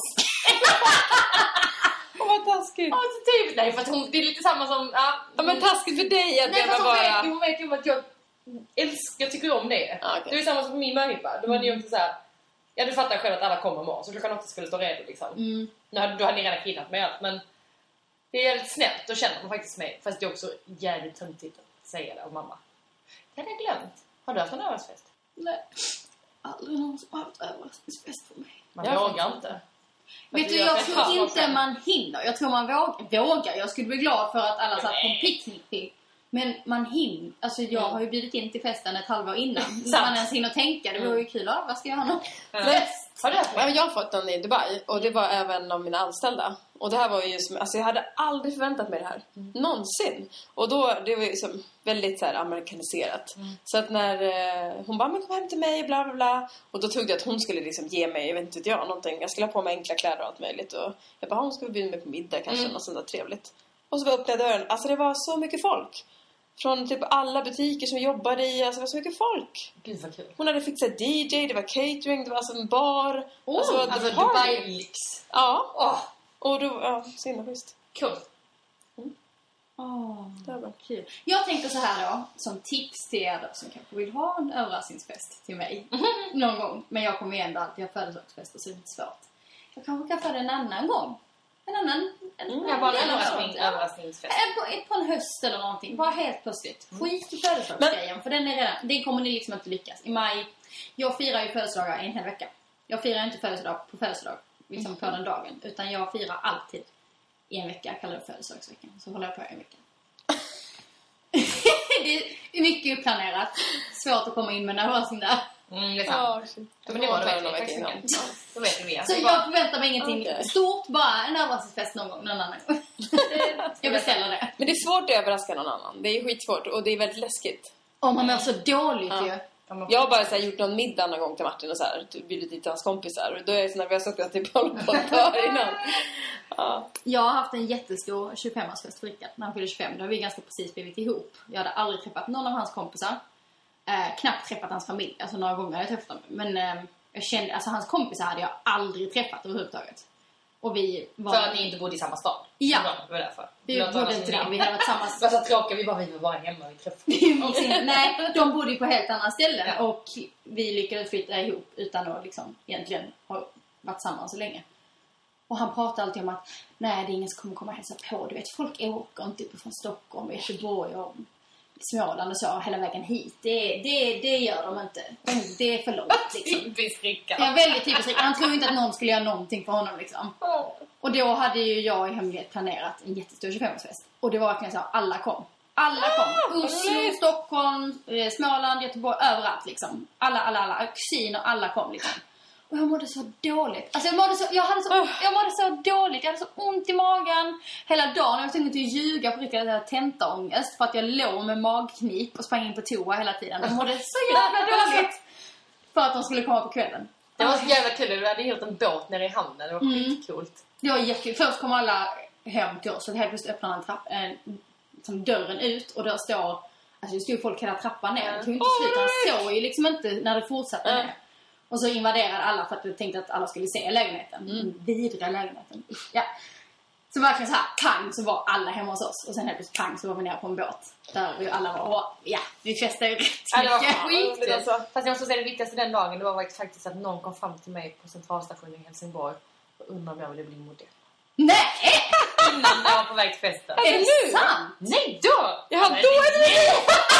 Åh, vad taskigt. Ja, så typ, nej, för att hon, det är lite samma som... Ja, ja men taskigt för dig att nej, jag bara... bara... Hon vet ju att jag älskar, jag tycker om det. Ah, okay. Det är samma som min möhippa. Då var ni också så här. Ja, du fattar själv att alla kommer imorgon. Så klockan åtta skulle stå redo liksom. Mm. Nu hade, då hade ni redan kidnat med allt. Men det är jävligt snällt. Då känner man faktiskt mig. Fast det är också jävligt töntigt att säga det av mamma. Det hade jag glömt. Har du haft en överraskningsfest? Nej. Aldrig någon som har haft överraskningsfest för mig. Man jag vågar inte. Vet du, jag tror inte man hinner. Jag tror man vågar. vågar. Jag skulle bli glad för att alla satt på en picknick. Men man hinner. Alltså jag mm. har ju bjudit in till festen ett halvår innan. Så man ens hinner tänka. Det var ju kul. Vad ska jag ha någon fest? Har du haft det? Jag har fått den i Dubai. Och det var även av mina anställda. Och det här var ju som, alltså jag hade aldrig förväntat mig det här. Mm. Någonsin. Och då, det var ju som väldigt så här amerikaniserat. Mm. Så att när eh, hon bara, men kom hem till mig, bla bla bla. Och då tog jag att hon skulle liksom ge mig, jag vet inte jag, någonting. Jag skulle ha på mig enkla kläder och allt möjligt. Och jag bara, hon skulle bjuda mig på middag kanske. Mm. Något sånt där trevligt. Och så var jag öppnade dörren. Alltså det var så mycket folk. Från typ alla butiker som jobbade i, alltså det var så mycket folk. Gud vad kul. Hon hade fixat D J, det var catering, det var alltså en bar. Oh, alltså, alltså Dubai-lyx. Ja. Oh. Och då, ja, så himla schysst. Kul. Mm. Åh, det var kul. Jag tänkte så här då, som tips till er då, som kanske vill ha en överraskningsfest till mig någon gång. Men jag kommer ju ändå alltid ha födelsedagsfester, så det är inte svårt. Jag kanske kan få det en annan gång. En annan... En, mm, jag bara en överraskning, överraskningsfest. På, på en höst eller någonting. Bara helt plötsligt. Skit i födelsedagsgrejen. Men... För den är redan... Det kommer ni liksom inte lyckas. I maj... Jag firar ju födelsedagar en hel vecka. Jag firar inte födelsedag på födelsedag. Liksom på den dagen. Utan jag firar alltid i en vecka. Jag kallar det födelsedagsveckan. Så håller jag på en vecka. Det är mycket uppplanerat. Svårt att komma in med en överraskning där. Mm, det är sant. Oh, ja, men det var det någon vecka innan. Ja, då vet vi. Så jag förväntar mig ingenting okay. stort. Bara en överraskningsfest någon gång. Någon annan gång. Jag beställer det. Men det är svårt att överraska någon annan. Det är skitsvårt. Och det är väldigt läskigt. Om man mår så dåligt ja. ju. Jag har bara så här, gjort någon middag någon gång till Martin och så här, bjudit dit hans kompisar. Och då är jag så nervös att jag typ håller på att dö innan. Ja. Jag har haft en jättestor tjugofemårsfest för Rickard när han fyllde tjugofem. Då har vi ganska precis blivit ihop. Jag hade aldrig träffat någon av hans kompisar. Eh, knappt träffat hans familj. Alltså några gånger har jag träffat dem. Men eh, jag kände, alltså hans kompisar hade jag aldrig träffat överhuvudtaget. Och vi var... För att ni inte bodde i samma stad? Ja. Det var därför. Vi bodde inte där. Vi hade varit samma... Vad så tråkiga, vi bara, vi var bara hemma. Vi träffade. Nej, de bodde ju på helt andra ställen. Ja. Och vi lyckades flytta ihop utan att liksom egentligen ha varit samman så länge. Och han pratade alltid om att nej, det är ingen som kommer komma och hälsa på. Du vet, folk åker inte upp från Stockholm och Göteborg och Småland och så hela vägen hit. Det, det, det gör de inte. Det är för långt liksom. Typiskt Rickard. Ja, väldigt typiskt Rickard. Han tror inte att någon skulle göra någonting för honom liksom. Och då hade ju jag i hemlighet planerat en jättestor tjugofemårsfest. Och det var verkligen så, alla kom. Alla kom. Oslo, Stockholm, Småland, Göteborg, överallt liksom. Alla, alla, alla. Kusiner, alla kom liksom. Och jag mådde så dåligt. Alltså jag mådde så, jag hade så, jag mådde så dåligt. Jag hade så ont i magen hela dagen. Jag var tvungen att ljuga för att jag hade tentaångest. För att jag låg med magknip och sprang in på toa hela tiden. Jag mådde så jävla dåligt. För att de skulle komma på kvällen. Det var så jävla kul. Du hade gjort en båt nere i hamnen. Det var mm. skitcoolt. Det var jättekul. Först kom alla hem till oss. Så helt plötsligt öppnade en trapp, en, som dörren ut. Och där står... Alltså det stod folk hela trappan ner. Det tog inte slut. Han såg ju liksom inte när det fortsatte ner. Och så invaderade alla för att de tänkte att alla skulle se lägenheten. Mm. Vidriga lägenheten. Ja. Så verkligen så här, pang, så var alla hemma hos oss. Och sen helt plötsligt pang, så var vi nere på en båt. Där vi alla var, och, ja, vi festade ju rätt ja, det var mycket. Skit. Alltså. Fast jag måste säga det viktigaste den dagen, det var faktiskt att någon kom fram till mig på centralstationen i Helsingborg och undrade om jag ville bli modell. Nej! Innan jag var på väg till festen. Är det nu? Sant? Nej, då! Ja, då är det nu!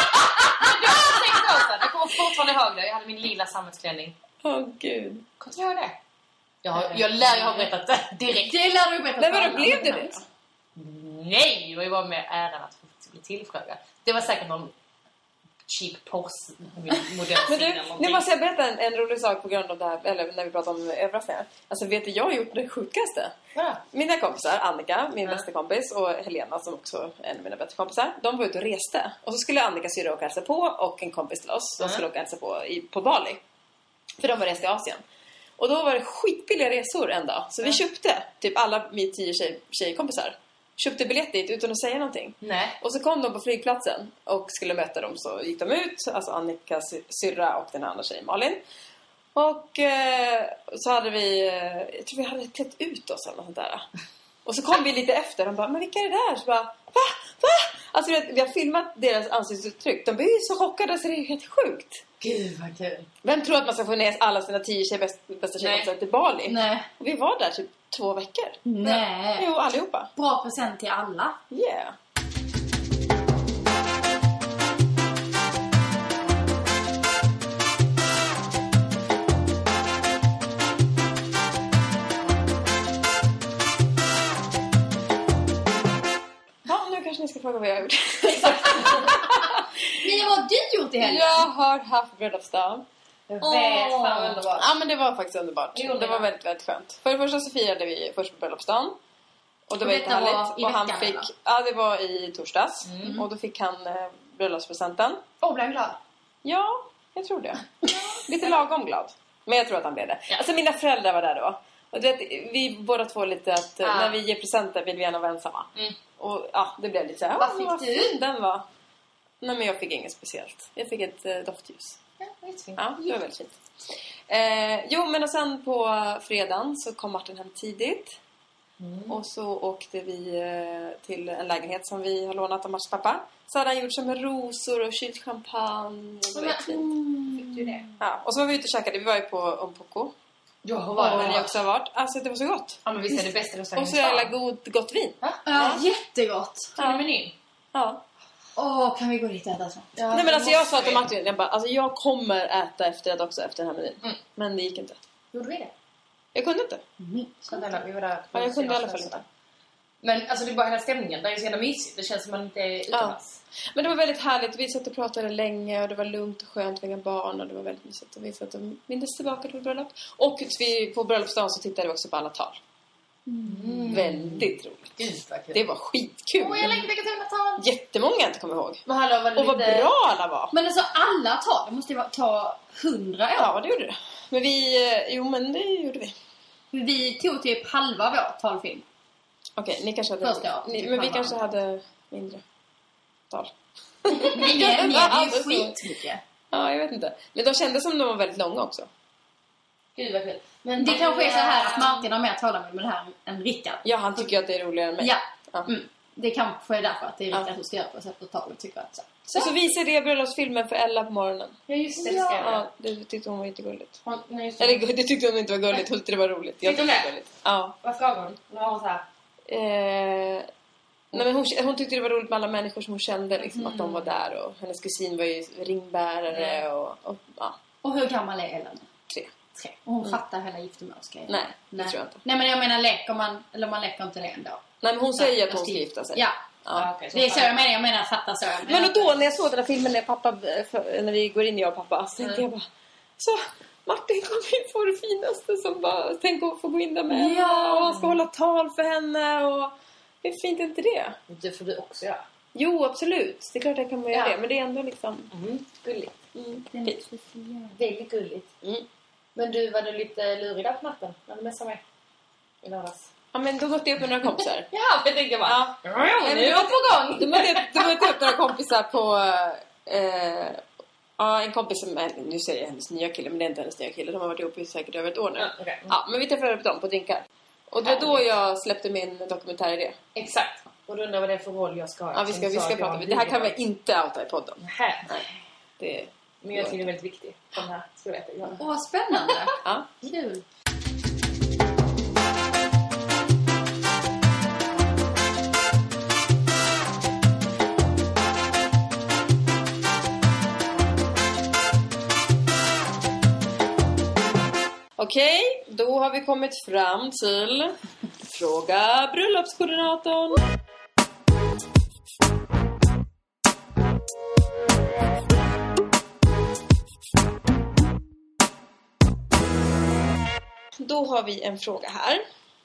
Jag kommer fortfarande ihåg det. Jag hade min lila sammetsklänning. Åh, oh, gud. Kommer du ihåg det? Jag, jag lär ju ha berättat det direkt. Det lär du berättat. Men vadå, blev det det? Nej, det var med äran att få bli tillfrågad. Det var säkert någon cheap post-modell. Men du, nu måste jag berätta en, en rolig sak på grund av det här, eller när vi pratar om överraskningar. Alltså vet du, jag har gjort det sjukaste. Ja. Mina kompisar, Annika, min ja. bästa kompis, och Helena som också är en av mina bästa kompisar, de var ute och reste. Och så skulle Annika syrra och hälsa på, och en kompis till oss, de skulle åka hälsa på i, på Bali. För de var rest i Asien. Och då var det skitbilliga resor en dag. Så vi köpte, typ alla vi tio tjej, tjejkompisar köpte biljett dit utan att säga någonting. Nej. Och så kom de på flygplatsen och skulle möta dem. Så gick de ut, alltså Annikas syrra och den andra tjejen Malin. Och eh, så hade vi, eh, jag tror vi hade klätt ut oss eller något sånt där. Och så kom vi lite efter och de bara, men vilka är det där? Så bara, va? Va? Alltså vi har filmat deras ansiktsuttryck. De blir ju så chockade så det är helt sjukt. Gud vad kul. Vem tror att man ska få ner alla sina tio tjej bäst, bästa tjejer till Bali? Nej. Och vi var där typ två veckor. Nej. Jo, allihopa. Bra present till alla. Yeah. Kanske ni ska fråga vad jag har gjort. Men vad har du gjort i helgen? Jag har haft bröllopsdag. Jag vet, Åh. fan underbart. Ja, men det var faktiskt underbart. Det gjorde Det var det. väldigt, väldigt skönt. För det första så firade vi först på bröllopsdagen. Och det Och var detta var jättehärligt. i Och han veckan, fick, eller? ja, det var i torsdags. Och då fick han eh, bröllopspresenten. Åh, blev han glad? Ja, jag tror det. Lite lagom glad. Men jag tror att han blev det. Alltså mina föräldrar var där då. Och du vet, vi båda två lite att Ja. när vi ger presenter vill vi gärna vara ensamma. Mm. Och ja, det blev lite så här. Vad "Åh, fick du?" fin den var. Nej, men jag fick inget speciellt. Jag fick ett eh, doftljus. Ja, jättefint. Ja, det var väldigt fint. Eh, jo, men och sen på fredagen så kom Martin hem tidigt. Mm. Och så åkte vi eh, till en lägenhet som vi har lånat av Mars pappa. Så hade han gjort som med rosor och kylt champagne. Och det var jättefint. Fick du det? Ja, och så var vi ute och käkade. Vi var ju på Umpoko. Ja, Och var där det jag också har varit. Alltså det var så gott. Ja, men visst är det bästa restaurangen Och så jävla god, gott vin. Ja, jättegott. Till menyn. Ja. Åh, kan vi gå dit och äta så? Ja, Nej, men alltså jag sa till måste Martin, jag bara, alltså jag kommer äta efterrätt också efter den här menyn. Mm. Men det gick inte. Gjorde vi det? Jag kunde inte. Kunde alla, vi var där. Ja, jag kunde i alla fall inte. Men alltså det är bara hela stämningen. Det är så jävla mysigt. Det känns som man inte är utomlands. Men det var väldigt härligt. Vi satt och pratade länge och det var lugnt och skönt med inga barn och det var väldigt mysigt. Och vi satt och mindes tillbaka till bröllop. Och vi, på bröllopsdagen så tittade vi också på alla tal. Mm. Väldigt roligt. Gud vad kul. Det var skitkul. Åh, jag längtar till att ta. Jättemånga jag inte kommer ihåg. Men hallå, var det Och vad lite... bra alla var. Men alltså alla tar, det måste ju vara- ta hundra år. Ja, det gjorde det. Men vi, eh, jo men det gjorde vi. Vi tog typ halva vår talfilm. Okej, ni kanske hade... Första, ja. ni, men vi kanske hade mindre tal. Ni är ni är ju skitmycket. Ja, jag vet inte. Men de kändes som de var väldigt långa också. Gud vad kul. Men Det kanske är så här att Martin har mer att tala med med det här än Rickard. Ja, han tycker ju att det är roligare än mig. Ja, Ja. mm. Det kanske är därför att det är Rickard Ja. som ska göra på sätt och tag och tycker att så. Så, så visade jag bröllopsfilmen för Ella på morgonen. Ja, just det. Det ska jag göra. Ja, det tyckte hon var inte gulligt. Hon- nej, just det. Eller det tyckte hon inte var gulligt, hon tyckte det var roligt. Jag Tyckte hon tyckte det? var gulligt. Ja. Vad frågade hon? Nu har hon så här. Eh, nej, men hon, hon tyckte det var roligt med alla människor som hon kände. Liksom, att de var där. Och hennes kusin var ju ringbärare. Och, och, ja, Och hur gammal är Ellen? tre. Tre. Och hon fattar hela giftermålsgrejen. Nej, det tror jag inte. Nej, men jag menar leker man, eller man leker inte det ändå. Nej, men hon säger Nej, att hon jag ska skriver. gifta sig. Ja. Ja. okej, Det är så jag menar, jag menar fatta så. Jag menar. Men och då när jag såg den här filmen när, pappa, för, när vi går in jag och pappa, så tänkte jag bara, så Martin kommer in få det finaste som bara, tänk att få gå in där med henne. Ja. Och han ska hålla tal för henne och hur fint är inte det? Det får du också göra. Jo, absolut. Det är klart jag kan göra Ja. det, men det är ändå liksom Mm. Gulligt. mm, Den är fint. speciell. Väldigt gulligt. Mm. Men du, var du lite lurig där på natten? När du messade mig? I lördags. Ja, men då mötte jag upp med några kompisar. Ja, jag tänkte bara. Ja. Ja, Nej, nu är jag på gång. Då mötte jag, då mötte jag upp några kompisar på... Eh, ja, en kompis som... är- Nu säger jag hennes nya kille, men det är inte hennes nya kille. De har varit ihop i säkert över ett år nu. Ja, okej. Ja, men vi träffade upp dem på drinkar. Och det var då jag släppte min dokumentäridé. Exakt. Och du undrar vad det är för roll jag ska ha. Ja, vi ska, vi ska prata om det. Det här kan vi inte outa i podden. Här. Det, Men jag tycker det är väldigt viktigt. Den här ska du veta. Ja. Åh, vad spännande. ja. Kul. Okej, då har vi kommit fram till Fråga bröllopskoordinatorn. Då har vi en fråga här.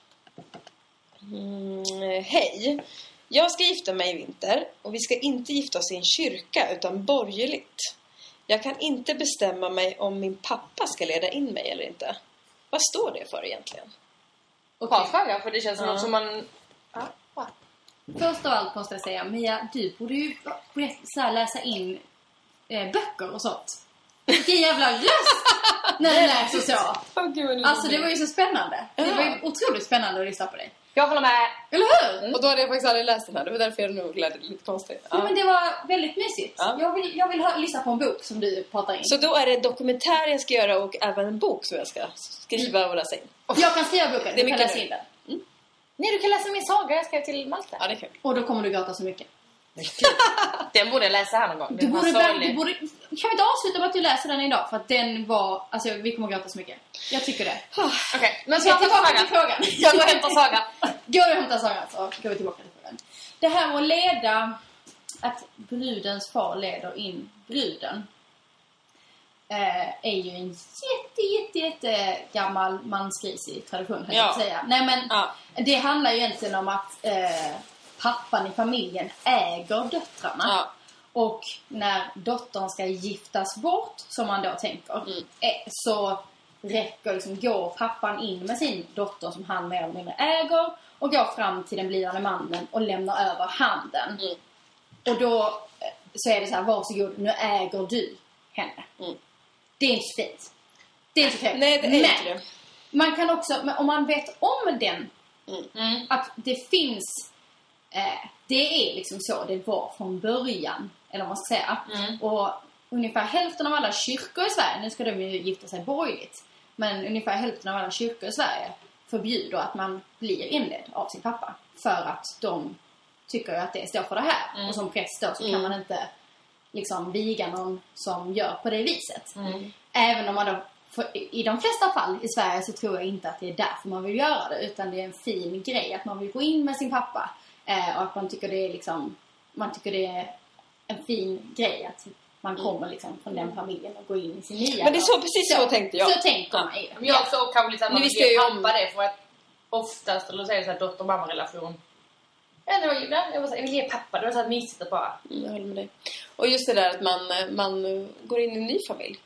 Mm, hej. Jag ska gifta mig i vinter och vi ska inte gifta oss i en kyrka utan borgerligt. Jag kan inte bestämma mig om min pappa ska leda in mig eller inte. Vad står det för egentligen? Bra fråga, för det känns som Ja. något som man... Först av allt måste jag säga, Mia, du borde ju så här läsa in eh, böcker och sånt. Vilken jävla röst när du läser så. Oh, Gud, Alltså det var ju så spännande. Det var ju otroligt spännande att lyssna på dig. Jag håller med. Eller hur? Mm. Och då hade jag faktiskt aldrig läst den här. Det var därför jag nog lät det lite konstigt. Ja. Men det var väldigt mysigt. Ja. Jag vill, jag vill ha, lyssna på en bok som du pratar in. Så då är det en dokumentär jag ska göra och även en bok som jag ska skriva och läsa in. Jag kan skriva boken. Det är du kan mycket läsa in den. Mm. Nej, du kan läsa min saga. Jag ska till Malta. Ja, det är kul. Och då kommer du gråta så mycket. Den borde jag läsa här någon gång. Du borde, du borde, kan vi inte avsluta med att du läser den idag? För att den var... Alltså, vi kommer gråta så mycket. Jag tycker det. Okej, okay, men så jag tillbaka till frågan. Jag går och hämtar sagan. Går och hämtar sagan, så går vi tillbaka till frågan. Det här med att leda... Att brudens far leder in bruden. Eh, är ju en jätte, jätte, jätte gammal mansgrisig tradition, kan ja. jag säga. Nej, men ja. det handlar ju egentligen om att... Eh, pappan i familjen äger döttrarna. Ja. Och när dottern ska giftas bort, som man då tänker, mm. så räcker liksom, går pappan in med sin dotter som han mer eller mindre äger och går fram till den blivande mannen och lämnar över handen. Mm. Och då så är det så här, varsågod, nu äger du henne. Mm. Det är inte så fint. Det är inte så fint. Nej, det är men inte det. Man kan också, om man vet om den, mm. att det finns... Eh, det är liksom så det var från början, eller vad man ska säga. Mm. Och ungefär hälften av alla kyrkor i Sverige, nu ska de ju gifta sig borgerligt, men ungefär hälften av alla kyrkor i Sverige förbjuder att man blir inledd av sin pappa. För att de tycker att det står för det här. Mm. Och som präst då så mm. kan man inte liksom viga någon som gör på det viset. Mm. Även om man då, för, i de flesta fall i Sverige så tror jag inte att det är därför man vill göra det. Utan det är en fin grej att man vill gå in med sin pappa. Eh, och att man tycker det är liksom, man tycker det är en fin grej att man kommer liksom från den familjen och går in i sin nya. Men det är så, precis så, så tänkte jag. Så tänker man ju. Men jag också kanske lite att man visste ju om det för att oftast, eller säger så här, dotter-mamma-relation. Ja, det var ju det. Jag var så här, jag vill ge pappa, det var så här mysigt bara. Mm, jag håller med dig. Och just det där att man, man går in i en ny familj.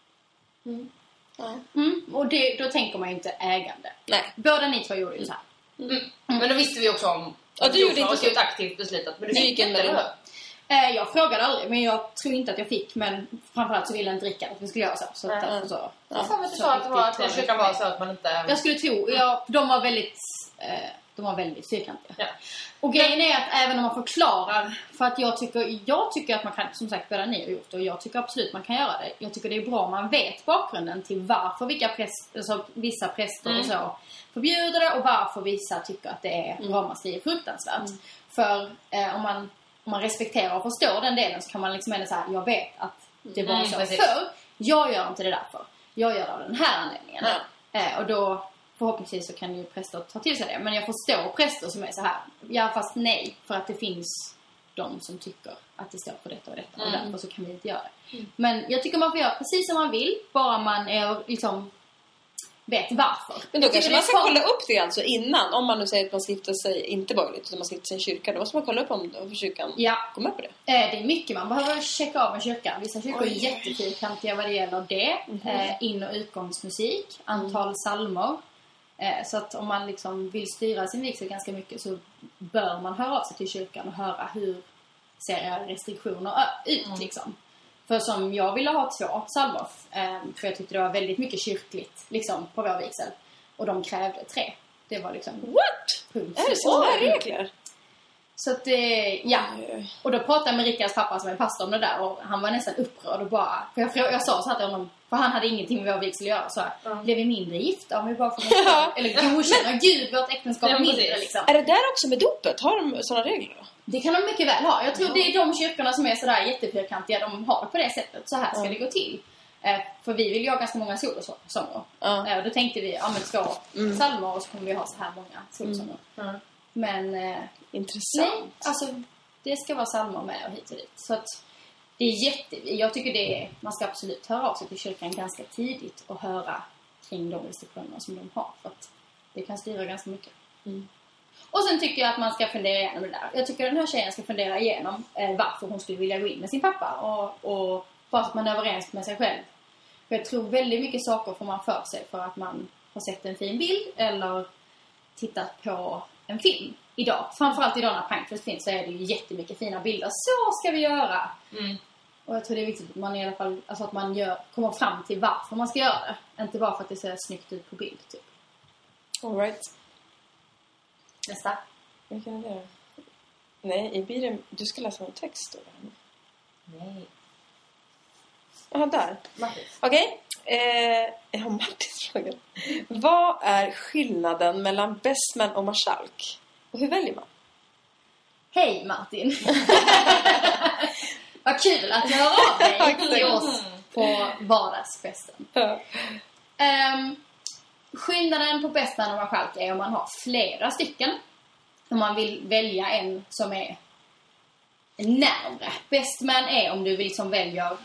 Mm. Ja. Mm. Och det, då tänker man ju inte ägande. Nej. Båda ni två gjorde ju så här. Mm. Mm. Men då visste vi också om. Ja, du gjorde inte så ett aktivt beslut. Men du gick fick inte, inte eller? Eh, jag frågade aldrig, men jag tror inte att jag fick. Men framförallt så ville jag inte dricka att vi skulle göra så. Så mm. därför så... Ja. Jag får inte så att det var att kyrkan var så att man inte... Jag skulle tro, jag, de var väldigt... Eh, de var väldigt fyrkantiga. Ja. Och grejen är att även om man förklarar, för att jag tycker, jag tycker att man kan, som sagt, båda ni har gjort och jag tycker absolut man kan göra det. Jag tycker det är bra om man vet bakgrunden till varför vilka präst, alltså vissa präster mm. och så förbjuder det och varför vissa tycker att det är mm. ramaskri fruktansvärt. Mm. För eh, om, man, om man respekterar och förstår den delen så kan man liksom ändå säga, jag vet att det var mm, så precis. För jag gör inte det därför. Jag gör det av den här anledningen. Mm. Eh, och då förhoppningsvis så kan ju präster ta till sig det. Men jag förstår präster som är så här. Ja, fast nej. För att det finns de som tycker att det står för detta och detta. Mm. Och därför så kan vi inte göra det. Mm. Men jag tycker man får göra precis som man vill. Bara man är liksom vet varför. Men då kanske man ska kolla upp det alltså innan. Om man nu säger att man skriftar sig inte borgerligt utan man skriftar sig i en kyrka. Då måste man kolla upp om, om kyrkan ja. kommer på det. Eh, det är mycket man behöver checka av en kyrka. Vissa kyrkor Oj. är jättefyrkantiga vad det gäller det. Mm-hmm. Eh, in- och utgångsmusik. Antal mm. salmer. Så att om man liksom vill styra sin vigsel ganska mycket så bör man höra av sig till kyrkan och höra hur ser era restriktioner ut mm. liksom. För som jag ville ha två salmer, för jag tyckte det var väldigt mycket kyrkligt liksom på vår vigsel. Och de krävde tre. Det var liksom... What? Punkt. Är det så här regler? Så att det, ja. Och då pratade jag med Rickards pappa som är pastor om det där. Och han var nästan upprörd och bara... För jag, jag, jag sa så här till honom... För han hade ingenting med vår vigsel att göra. Så här, mm. blev vi mindre gifta om vi bara får... Ja. Eller godkänna. Gud, vårt äktenskap är mindre liksom. Är det där också med dopet? Har de sådana regler då? Det kan de mycket väl ha. Jag tror ja. det är de kyrkorna som är sådär jättefyrkantiga. De har det på det sättet. Så här ska mm. det gå till. Eh, för vi vill ju ha ganska många solosånger. Mm. Eh, och då tänkte vi, ja men två mm. salmer och så kommer vi ha så här många solosånger. Mm. Mm. Men... Eh, intressant. Nej, alltså det ska vara salmer med och hit och dit. Så att det är jätte... Jag tycker det är... Man ska absolut höra av sig till kyrkan ganska tidigt och höra kring de restriktioner som de har. För att det kan styra ganska mycket. Mm. Och sen tycker jag att man ska fundera igenom det där. Jag tycker att den här tjejen ska fundera igenom eh, varför hon skulle vilja gå in med sin pappa. Och, och bara så att man är överens med sig själv. För jag tror väldigt mycket saker får man för sig för att man har sett en fin bild eller tittat på en film idag. Framförallt idag när Pinterest finns så är det ju jättemycket fina bilder. Så ska vi göra! Mm. Och jag tror det är viktigt att man i alla fall alltså att man gör, kommer fram till varför man ska göra det. Inte bara för att det ser snyggt ut på bild typ. All right. Nästa. Vilken är det? Nej, blir det... du ska läsa någon text då. Nej. Ja, där. Martins. Okej. Okay. Eh, jag har Martins fråga. Vad är skillnaden mellan bestman och marskalk? Och hur väljer man? Hej Martin. Vad kul att du hör av dig till oss på vardagsfesten. Ja. Um, skillnaden på bestman och marskalk är om man har flera stycken. Om man vill välja en som är närmare. Bestman är om du vill liksom väljer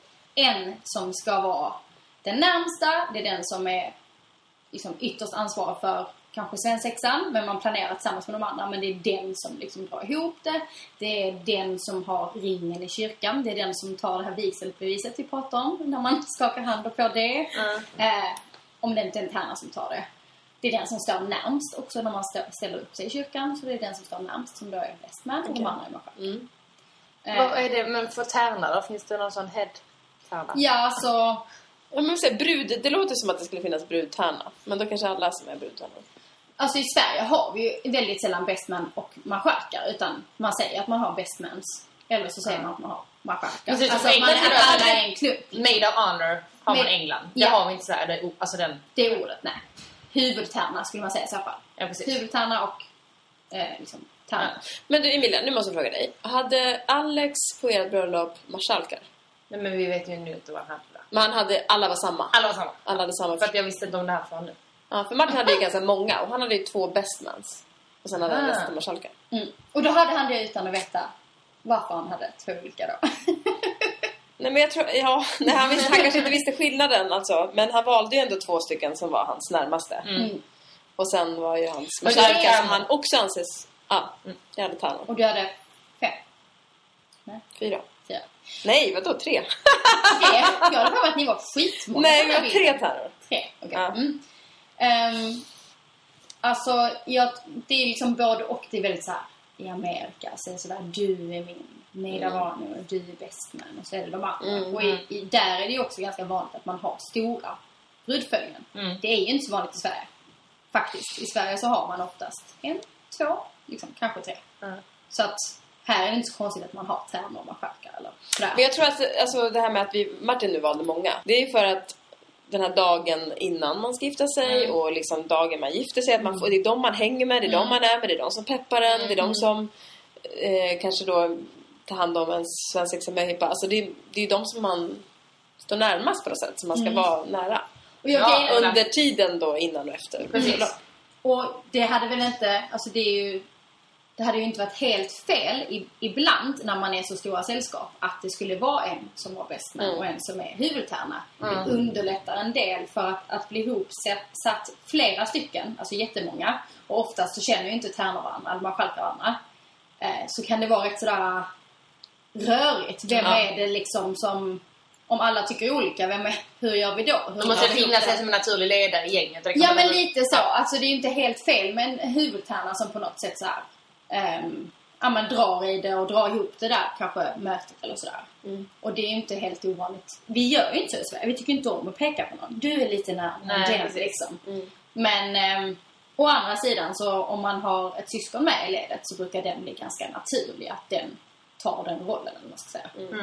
en som ska vara den närmsta. Det är den som är liksom ytterst ansvarig för kanske svensexan, men man planerar tillsammans med de andra. Men det är den som liksom drar ihop det. Det är den som har ringen i kyrkan. Det är den som tar det här vigselbeviset vi pratar om. När man skakar hand och får det. Mm. Eh, om det inte är en tärna som tar det. Det är den som står närmst också när man stå, ställer upp sig i kyrkan. Så det är den som står närmst som då är bestman. Okay. Och de andra är marskalk. Mm. Eh, Vad är det, men för tärna då? Finns det någon sån head-tärna? Ja, så... Om man säger brud, det låter som att det skulle finnas brudtärna. Men då kanske alla som är brudtärnor. Alltså i Sverige har vi ju väldigt sällan bestman och marskalkar. Utan man säger att man har bestmans. Eller så säger man att man har marskalkar. Precis, alltså att att man är alla är en klubb. Made of honor har man i England. Det ja. har vi inte så här. Det, alltså den... det är ordet, nej. Huvudtärna skulle man säga i så fall. Ja, precis. Huvudtärna och eh, liksom tärna. Ja. Men du Emilia, nu måste jag fråga dig. Hade Alex på ert bröllop marskalkar? Nej, men vi vet ju nu inte vad han hade. Men han hade, alla var samma. Alla var samma. Alla hade samma. För att jag visste inte om det här för nu. Ja, för Martin hade ju ganska många. Och han hade ju två bestmans. Och sen hade han Ah. resten marskalkar. Mm. Och då hade han det utan att veta varför han hade två olika då. Nej, men jag tror, ja, nej, han, visste, han kanske inte visste skillnaden alltså. Men han valde ju ändå två stycken som var hans närmaste. Mm. Och sen var ju hans Men marskalkar det är- som han också anses. Ja, mm. jag hade tärnor. Och du hade fem. Nej, Fyra. fyra. Nej, vadå tre? Tre. Jag hade för att ni var skitmånga. Nej, vi har tre tärnor. Tre, okej. Okay. Ja. Mm. Um, alltså, jag, det är liksom både och. Det är väldigt så här i Amerika. Så är det sådär, du är min medavane och du är bestman. Och så är det de andra. Mm. Och i, i, där är det ju också ganska vanligt att man har stora brudföljen. Mm. Det är ju inte så vanligt i Sverige. Faktiskt. I Sverige så har man oftast en, två, liksom, kanske tre. Mm. Så att här är det inte så konstigt att man har tärnor och marskalkar eller sådär. Men jag tror att alltså, det här med att vi, Martin nu valde många. Det är ju för att den här dagen innan man ska gifta sig Mm. och liksom dagen man gifter sig, att man får, det är de man hänger med, det är de man är med, det är de som peppar en, det är de som eh, kanske då tar hand om en svensexa med hippa. Alltså det, det är de som man står närmast på något sätt, som man ska Mm. vara nära. Och jag Ja, grejen- Under tiden då, innan och efter. Precis. Och det hade väl inte, alltså det är ju, det hade ju inte varit helt fel i, ibland när man är så stora sällskap att det skulle vara en som var bestman Mm. och en som är huvudtärna. Mm. Det underlättar en del för att, att bli ihopsatt flera stycken, alltså jättemånga. Och oftast så känner ju inte tärnor varandra, eller marskalkar varandra. Eh, så kan det vara rätt sådär rörigt. Vem Ja. är det liksom som, om alla tycker olika, vem är, hur gör vi då? Hur Då måste gör det vi finnas det? en som en naturlig ledare i gänget. Det kan Ja, man men väl- lite så. Alltså det är ju inte helt fel, men huvudtärnan som på något sätt så här, um, ja, man drar i det och drar ihop det där kanske mötet eller sådär. Mm. Och det är ju inte helt ovanligt. Vi gör ju inte så i Sverige. Vi tycker inte om att peka på någon. Du är lite närmare Nej, den precis. liksom. Mm. Men um, å andra sidan så om man har ett syskon med i ledet så brukar den bli ganska naturlig att den tar den rollen, eller vad man ska säga. Mm.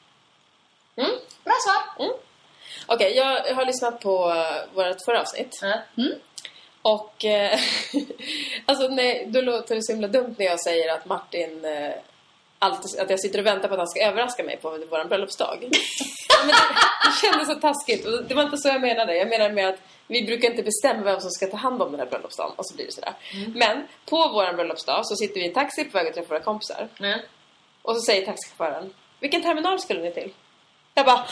Mm. Bra svar. Mm. Okej, jag har lyssnat på uh, vårt förra avsnitt. Mm. Mm. Och eh, alltså nej, då låter det så himla dumt när jag säger att Martin eh, alltid, att jag sitter och väntar på att han ska överraska mig på vår bröllopsdag. Ja, men det, det kändes så taskigt och det var inte så jag menade. Jag menade mer att vi brukar inte bestämma vem som ska ta hand om den här bröllopsdagen och så blir det sådär. Mm. Men på vår bröllopsdag så sitter vi i en taxi på väg att träffa våra kompisar. Mm. Och så säger taxichauffören: vilken terminal skulle ni till? Jag bara...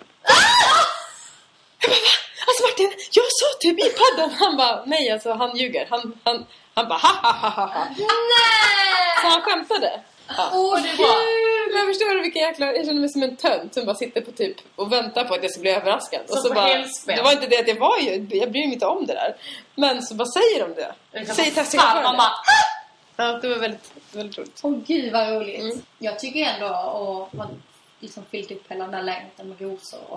Jag bara, va? Alltså Martin, jag sa typ i podden. Han bara, nej alltså han ljuger. Han, han, han bara, ha ha ha ha ha. Nej! Så han skämtade. Ja. Åh, det var- Gud, jag förstår vilken jäkla... Jag känner mig som en tönt som bara sitter på typ och väntar på att jag ska bli överraskad. Som och så på bara, helspel. det var inte det att jag var ju... Jag bryr mig inte om det där. Men så bara säger de det. Säger taxichauffören man det. bara, Ja, det var väldigt, väldigt roligt. Åh gud vad roligt. Mm. Jag tycker ändå att man liksom fyllt upp hela den där lägenheten med rosor och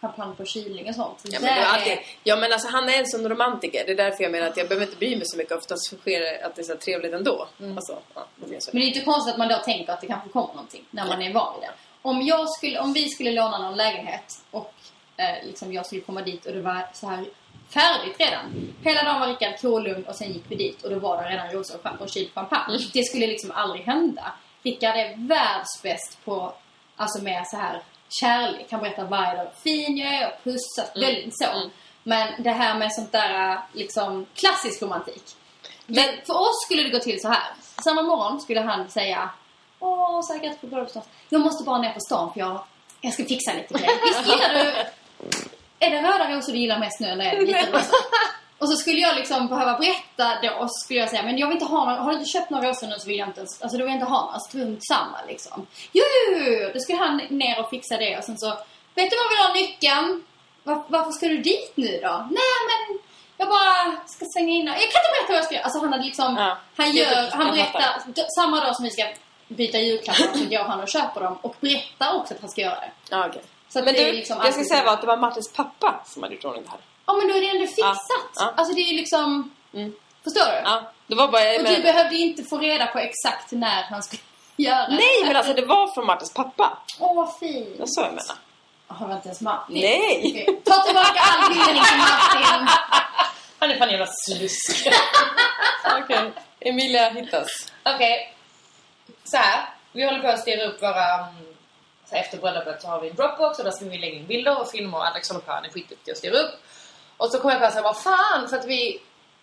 champagne på kylning och sånt. Ja, men, det var alltid, ja, men alltså, han är en sån romantiker. Det är därför jag menar att jag behöver inte bry mig så mycket. Oftast sker det att det är så trevligt ändå. Mm. Alltså, ja, det är så. Men det är inte konstigt att man då tänker att det kanske kommer någonting när man är van vid det. Om, jag skulle, om vi skulle låna någon lägenhet och eh, liksom jag skulle komma dit och det var så här färdigt redan. Hela dagen var Rickard kolugn och sen gick vi dit och då var det redan rosor och kyld champagne. Mm. Det skulle liksom aldrig hända. Rickard är världsbäst på, alltså med så här kärlek. Han berättar varje dag fin jag är och pussat, mm. väldigt så. Mm. Men det här med sånt där liksom klassisk romantik. Men för oss skulle det gå till så här. Samma morgon skulle han säga: åh, säkert på bröllopsdagen. Jag måste bara ner på stan för jag, jag ska fixa lite grejer. Visst gillar du... Är det röda rosor du gillar mest nu eller är det vita rosor? Och så skulle jag liksom behöva berätta då. Och så skulle jag säga, men jag vill inte ha någon. Har du inte köpt några rosor nu så vill jag inte ens, alltså då vill jag inte ha några. Strunt samma liksom. Jo, jo, jo. Då skulle han ner och fixa det. Och sen så, vet du vad vi har nyckeln? Var, varför ska du dit nu då? Nej, men jag bara ska slänga in. Jag kan inte berätta vad jag ska göra. Alltså han hade liksom, ja, han gör, han berättar samma dag som vi ska byta julklappar så går han och köper dem. Och berättar också att han ska göra det. Ja, okej. Okay. Så men det du, är liksom jag ska säga var att det var Martins pappa som hade gjort ordning det här. Ja, men då är det ändå fixat. Ja, ja. Alltså det är ju liksom... Mm. Förstår du? Ja, det var bara... Och men... du behövde inte få reda på exakt när han skulle göra det. Nej, men alltså det var från Martins pappa. Åh, vad fint. Det är så jag menar. Har du inte ens Martin? Nej. Okay. Ta tillbaka all hyllning till Martin. Han är fan jävla slusk. Okej, okay. Emilia hittas. Okej. Okay. Så här. Vi håller på att styra upp våra... Så efter bröllopet så har vi en Dropbox och där ska vi lägga in bilder och filmer och Alex håller på att skitduktig att styra upp. Och så kom jag på att säga, vad fan, för att vi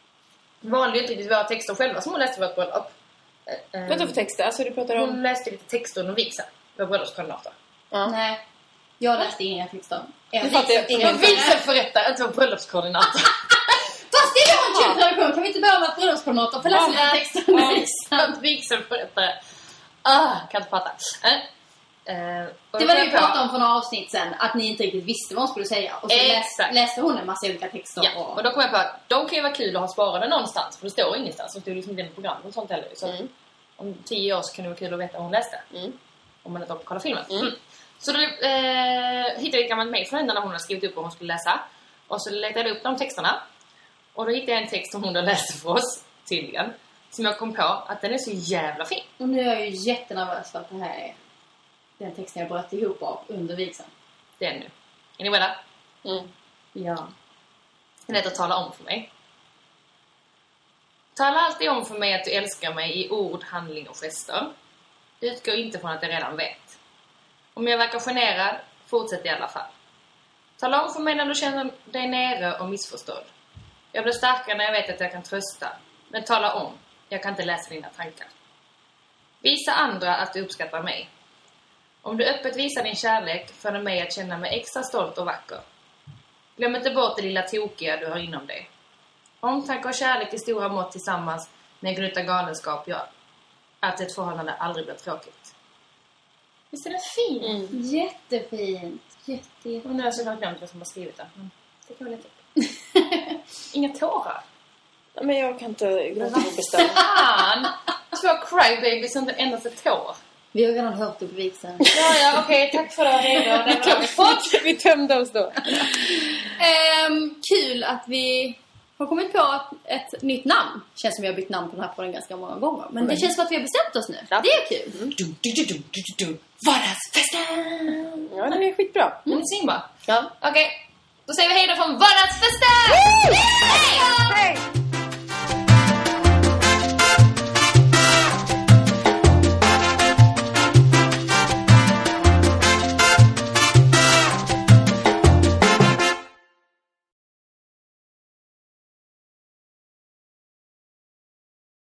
valde inte riktigt våra texter själva som hon läste vårt bröllop. Vad är det för texter? Alltså du pratar om... Hon läste lite texter under vigseln. Vår bröllopskoordinator. Ja. Nej, jag läste inga texter. Jag var vigselförrättare, inte vår bröllopskoordinator. Fast det är en kul tradition. Kan vi inte börja med bröllopskoordinator för att läsa lite texter under vigseln? Vigselförrättare. Ah, kan inte prata. Äh. Uh, det var det vi pratade om för några avsnitt sen. Att ni inte riktigt visste vad hon skulle säga. Och så läste, läste hon en massa olika texter. Ja, och... och då kom jag på att de kan ju vara kul att ha sparade någonstans. För det står ingenstans. Det står liksom inte i programmet och sånt heller. Så mm. om tio år så kan det vara kul att veta vad hon läste. Mm. Om man inte har kollat filmen. Mm. Mm. Så då eh, hittade jag ett gammalt mejl från henne när hon hade skrivit upp vad hon skulle läsa. Och så letade jag upp de texterna. Och då hittade jag en text som hon då läste för oss. Tydligen. Som jag kom på att den är så jävla fin. Och nu är jag ju jättenervös för att det här är den texten jag bröt ihop av under vigseln. Det är nu. Är ni beredda? Mm. Ja. Det är lätt att tala om för mig. Tala alltid om för mig att du älskar mig i ord, handling och gester. Utgå inte från att jag redan vet. Om jag verkar generad, fortsätt i alla fall. Tala om för mig när du känner dig nere och missförstådd. Jag blir starkare när jag vet att jag kan trösta. Men tala om, jag kan inte läsa dina tankar. Visa andra att du uppskattar mig. Om du öppet visar din kärlek får det mig att känna mig extra stolt och vacker. Glöm inte bort det lilla tokiga du har inom dig. Omtanke och kärlek i stora mått tillsammans med en gnutta galenskap gör att ett förhållande aldrig blir tråkigt. Visst är det fint? Mm. Jättefint. Jätte, jätte. Och nu har jag såklart glömt vad som har skrivit det. Men det kan väl inte. Inga tårar. Men jag kan inte gråta på bestämma. Fan! Två crybabies som den endast ett tår. Vi har redan hört det på vigseln. Ja, ja, okej. Okay, tack för det. det vi tömde oss då. um, kul att vi har kommit på ett, ett nytt namn. Känns som vi har bytt namn på den här podden ganska många gånger. Men mm. det känns som att vi har bestämt oss nu. Ja. Det är kul. Mm. Du, du, du, du, du, du. Vardagsfesten! Ja, det är skitbra. Mm. Det är svinbra. Ja. Okej, okay. Då säger vi hej då från Vardagsfesten! Hej! Hej!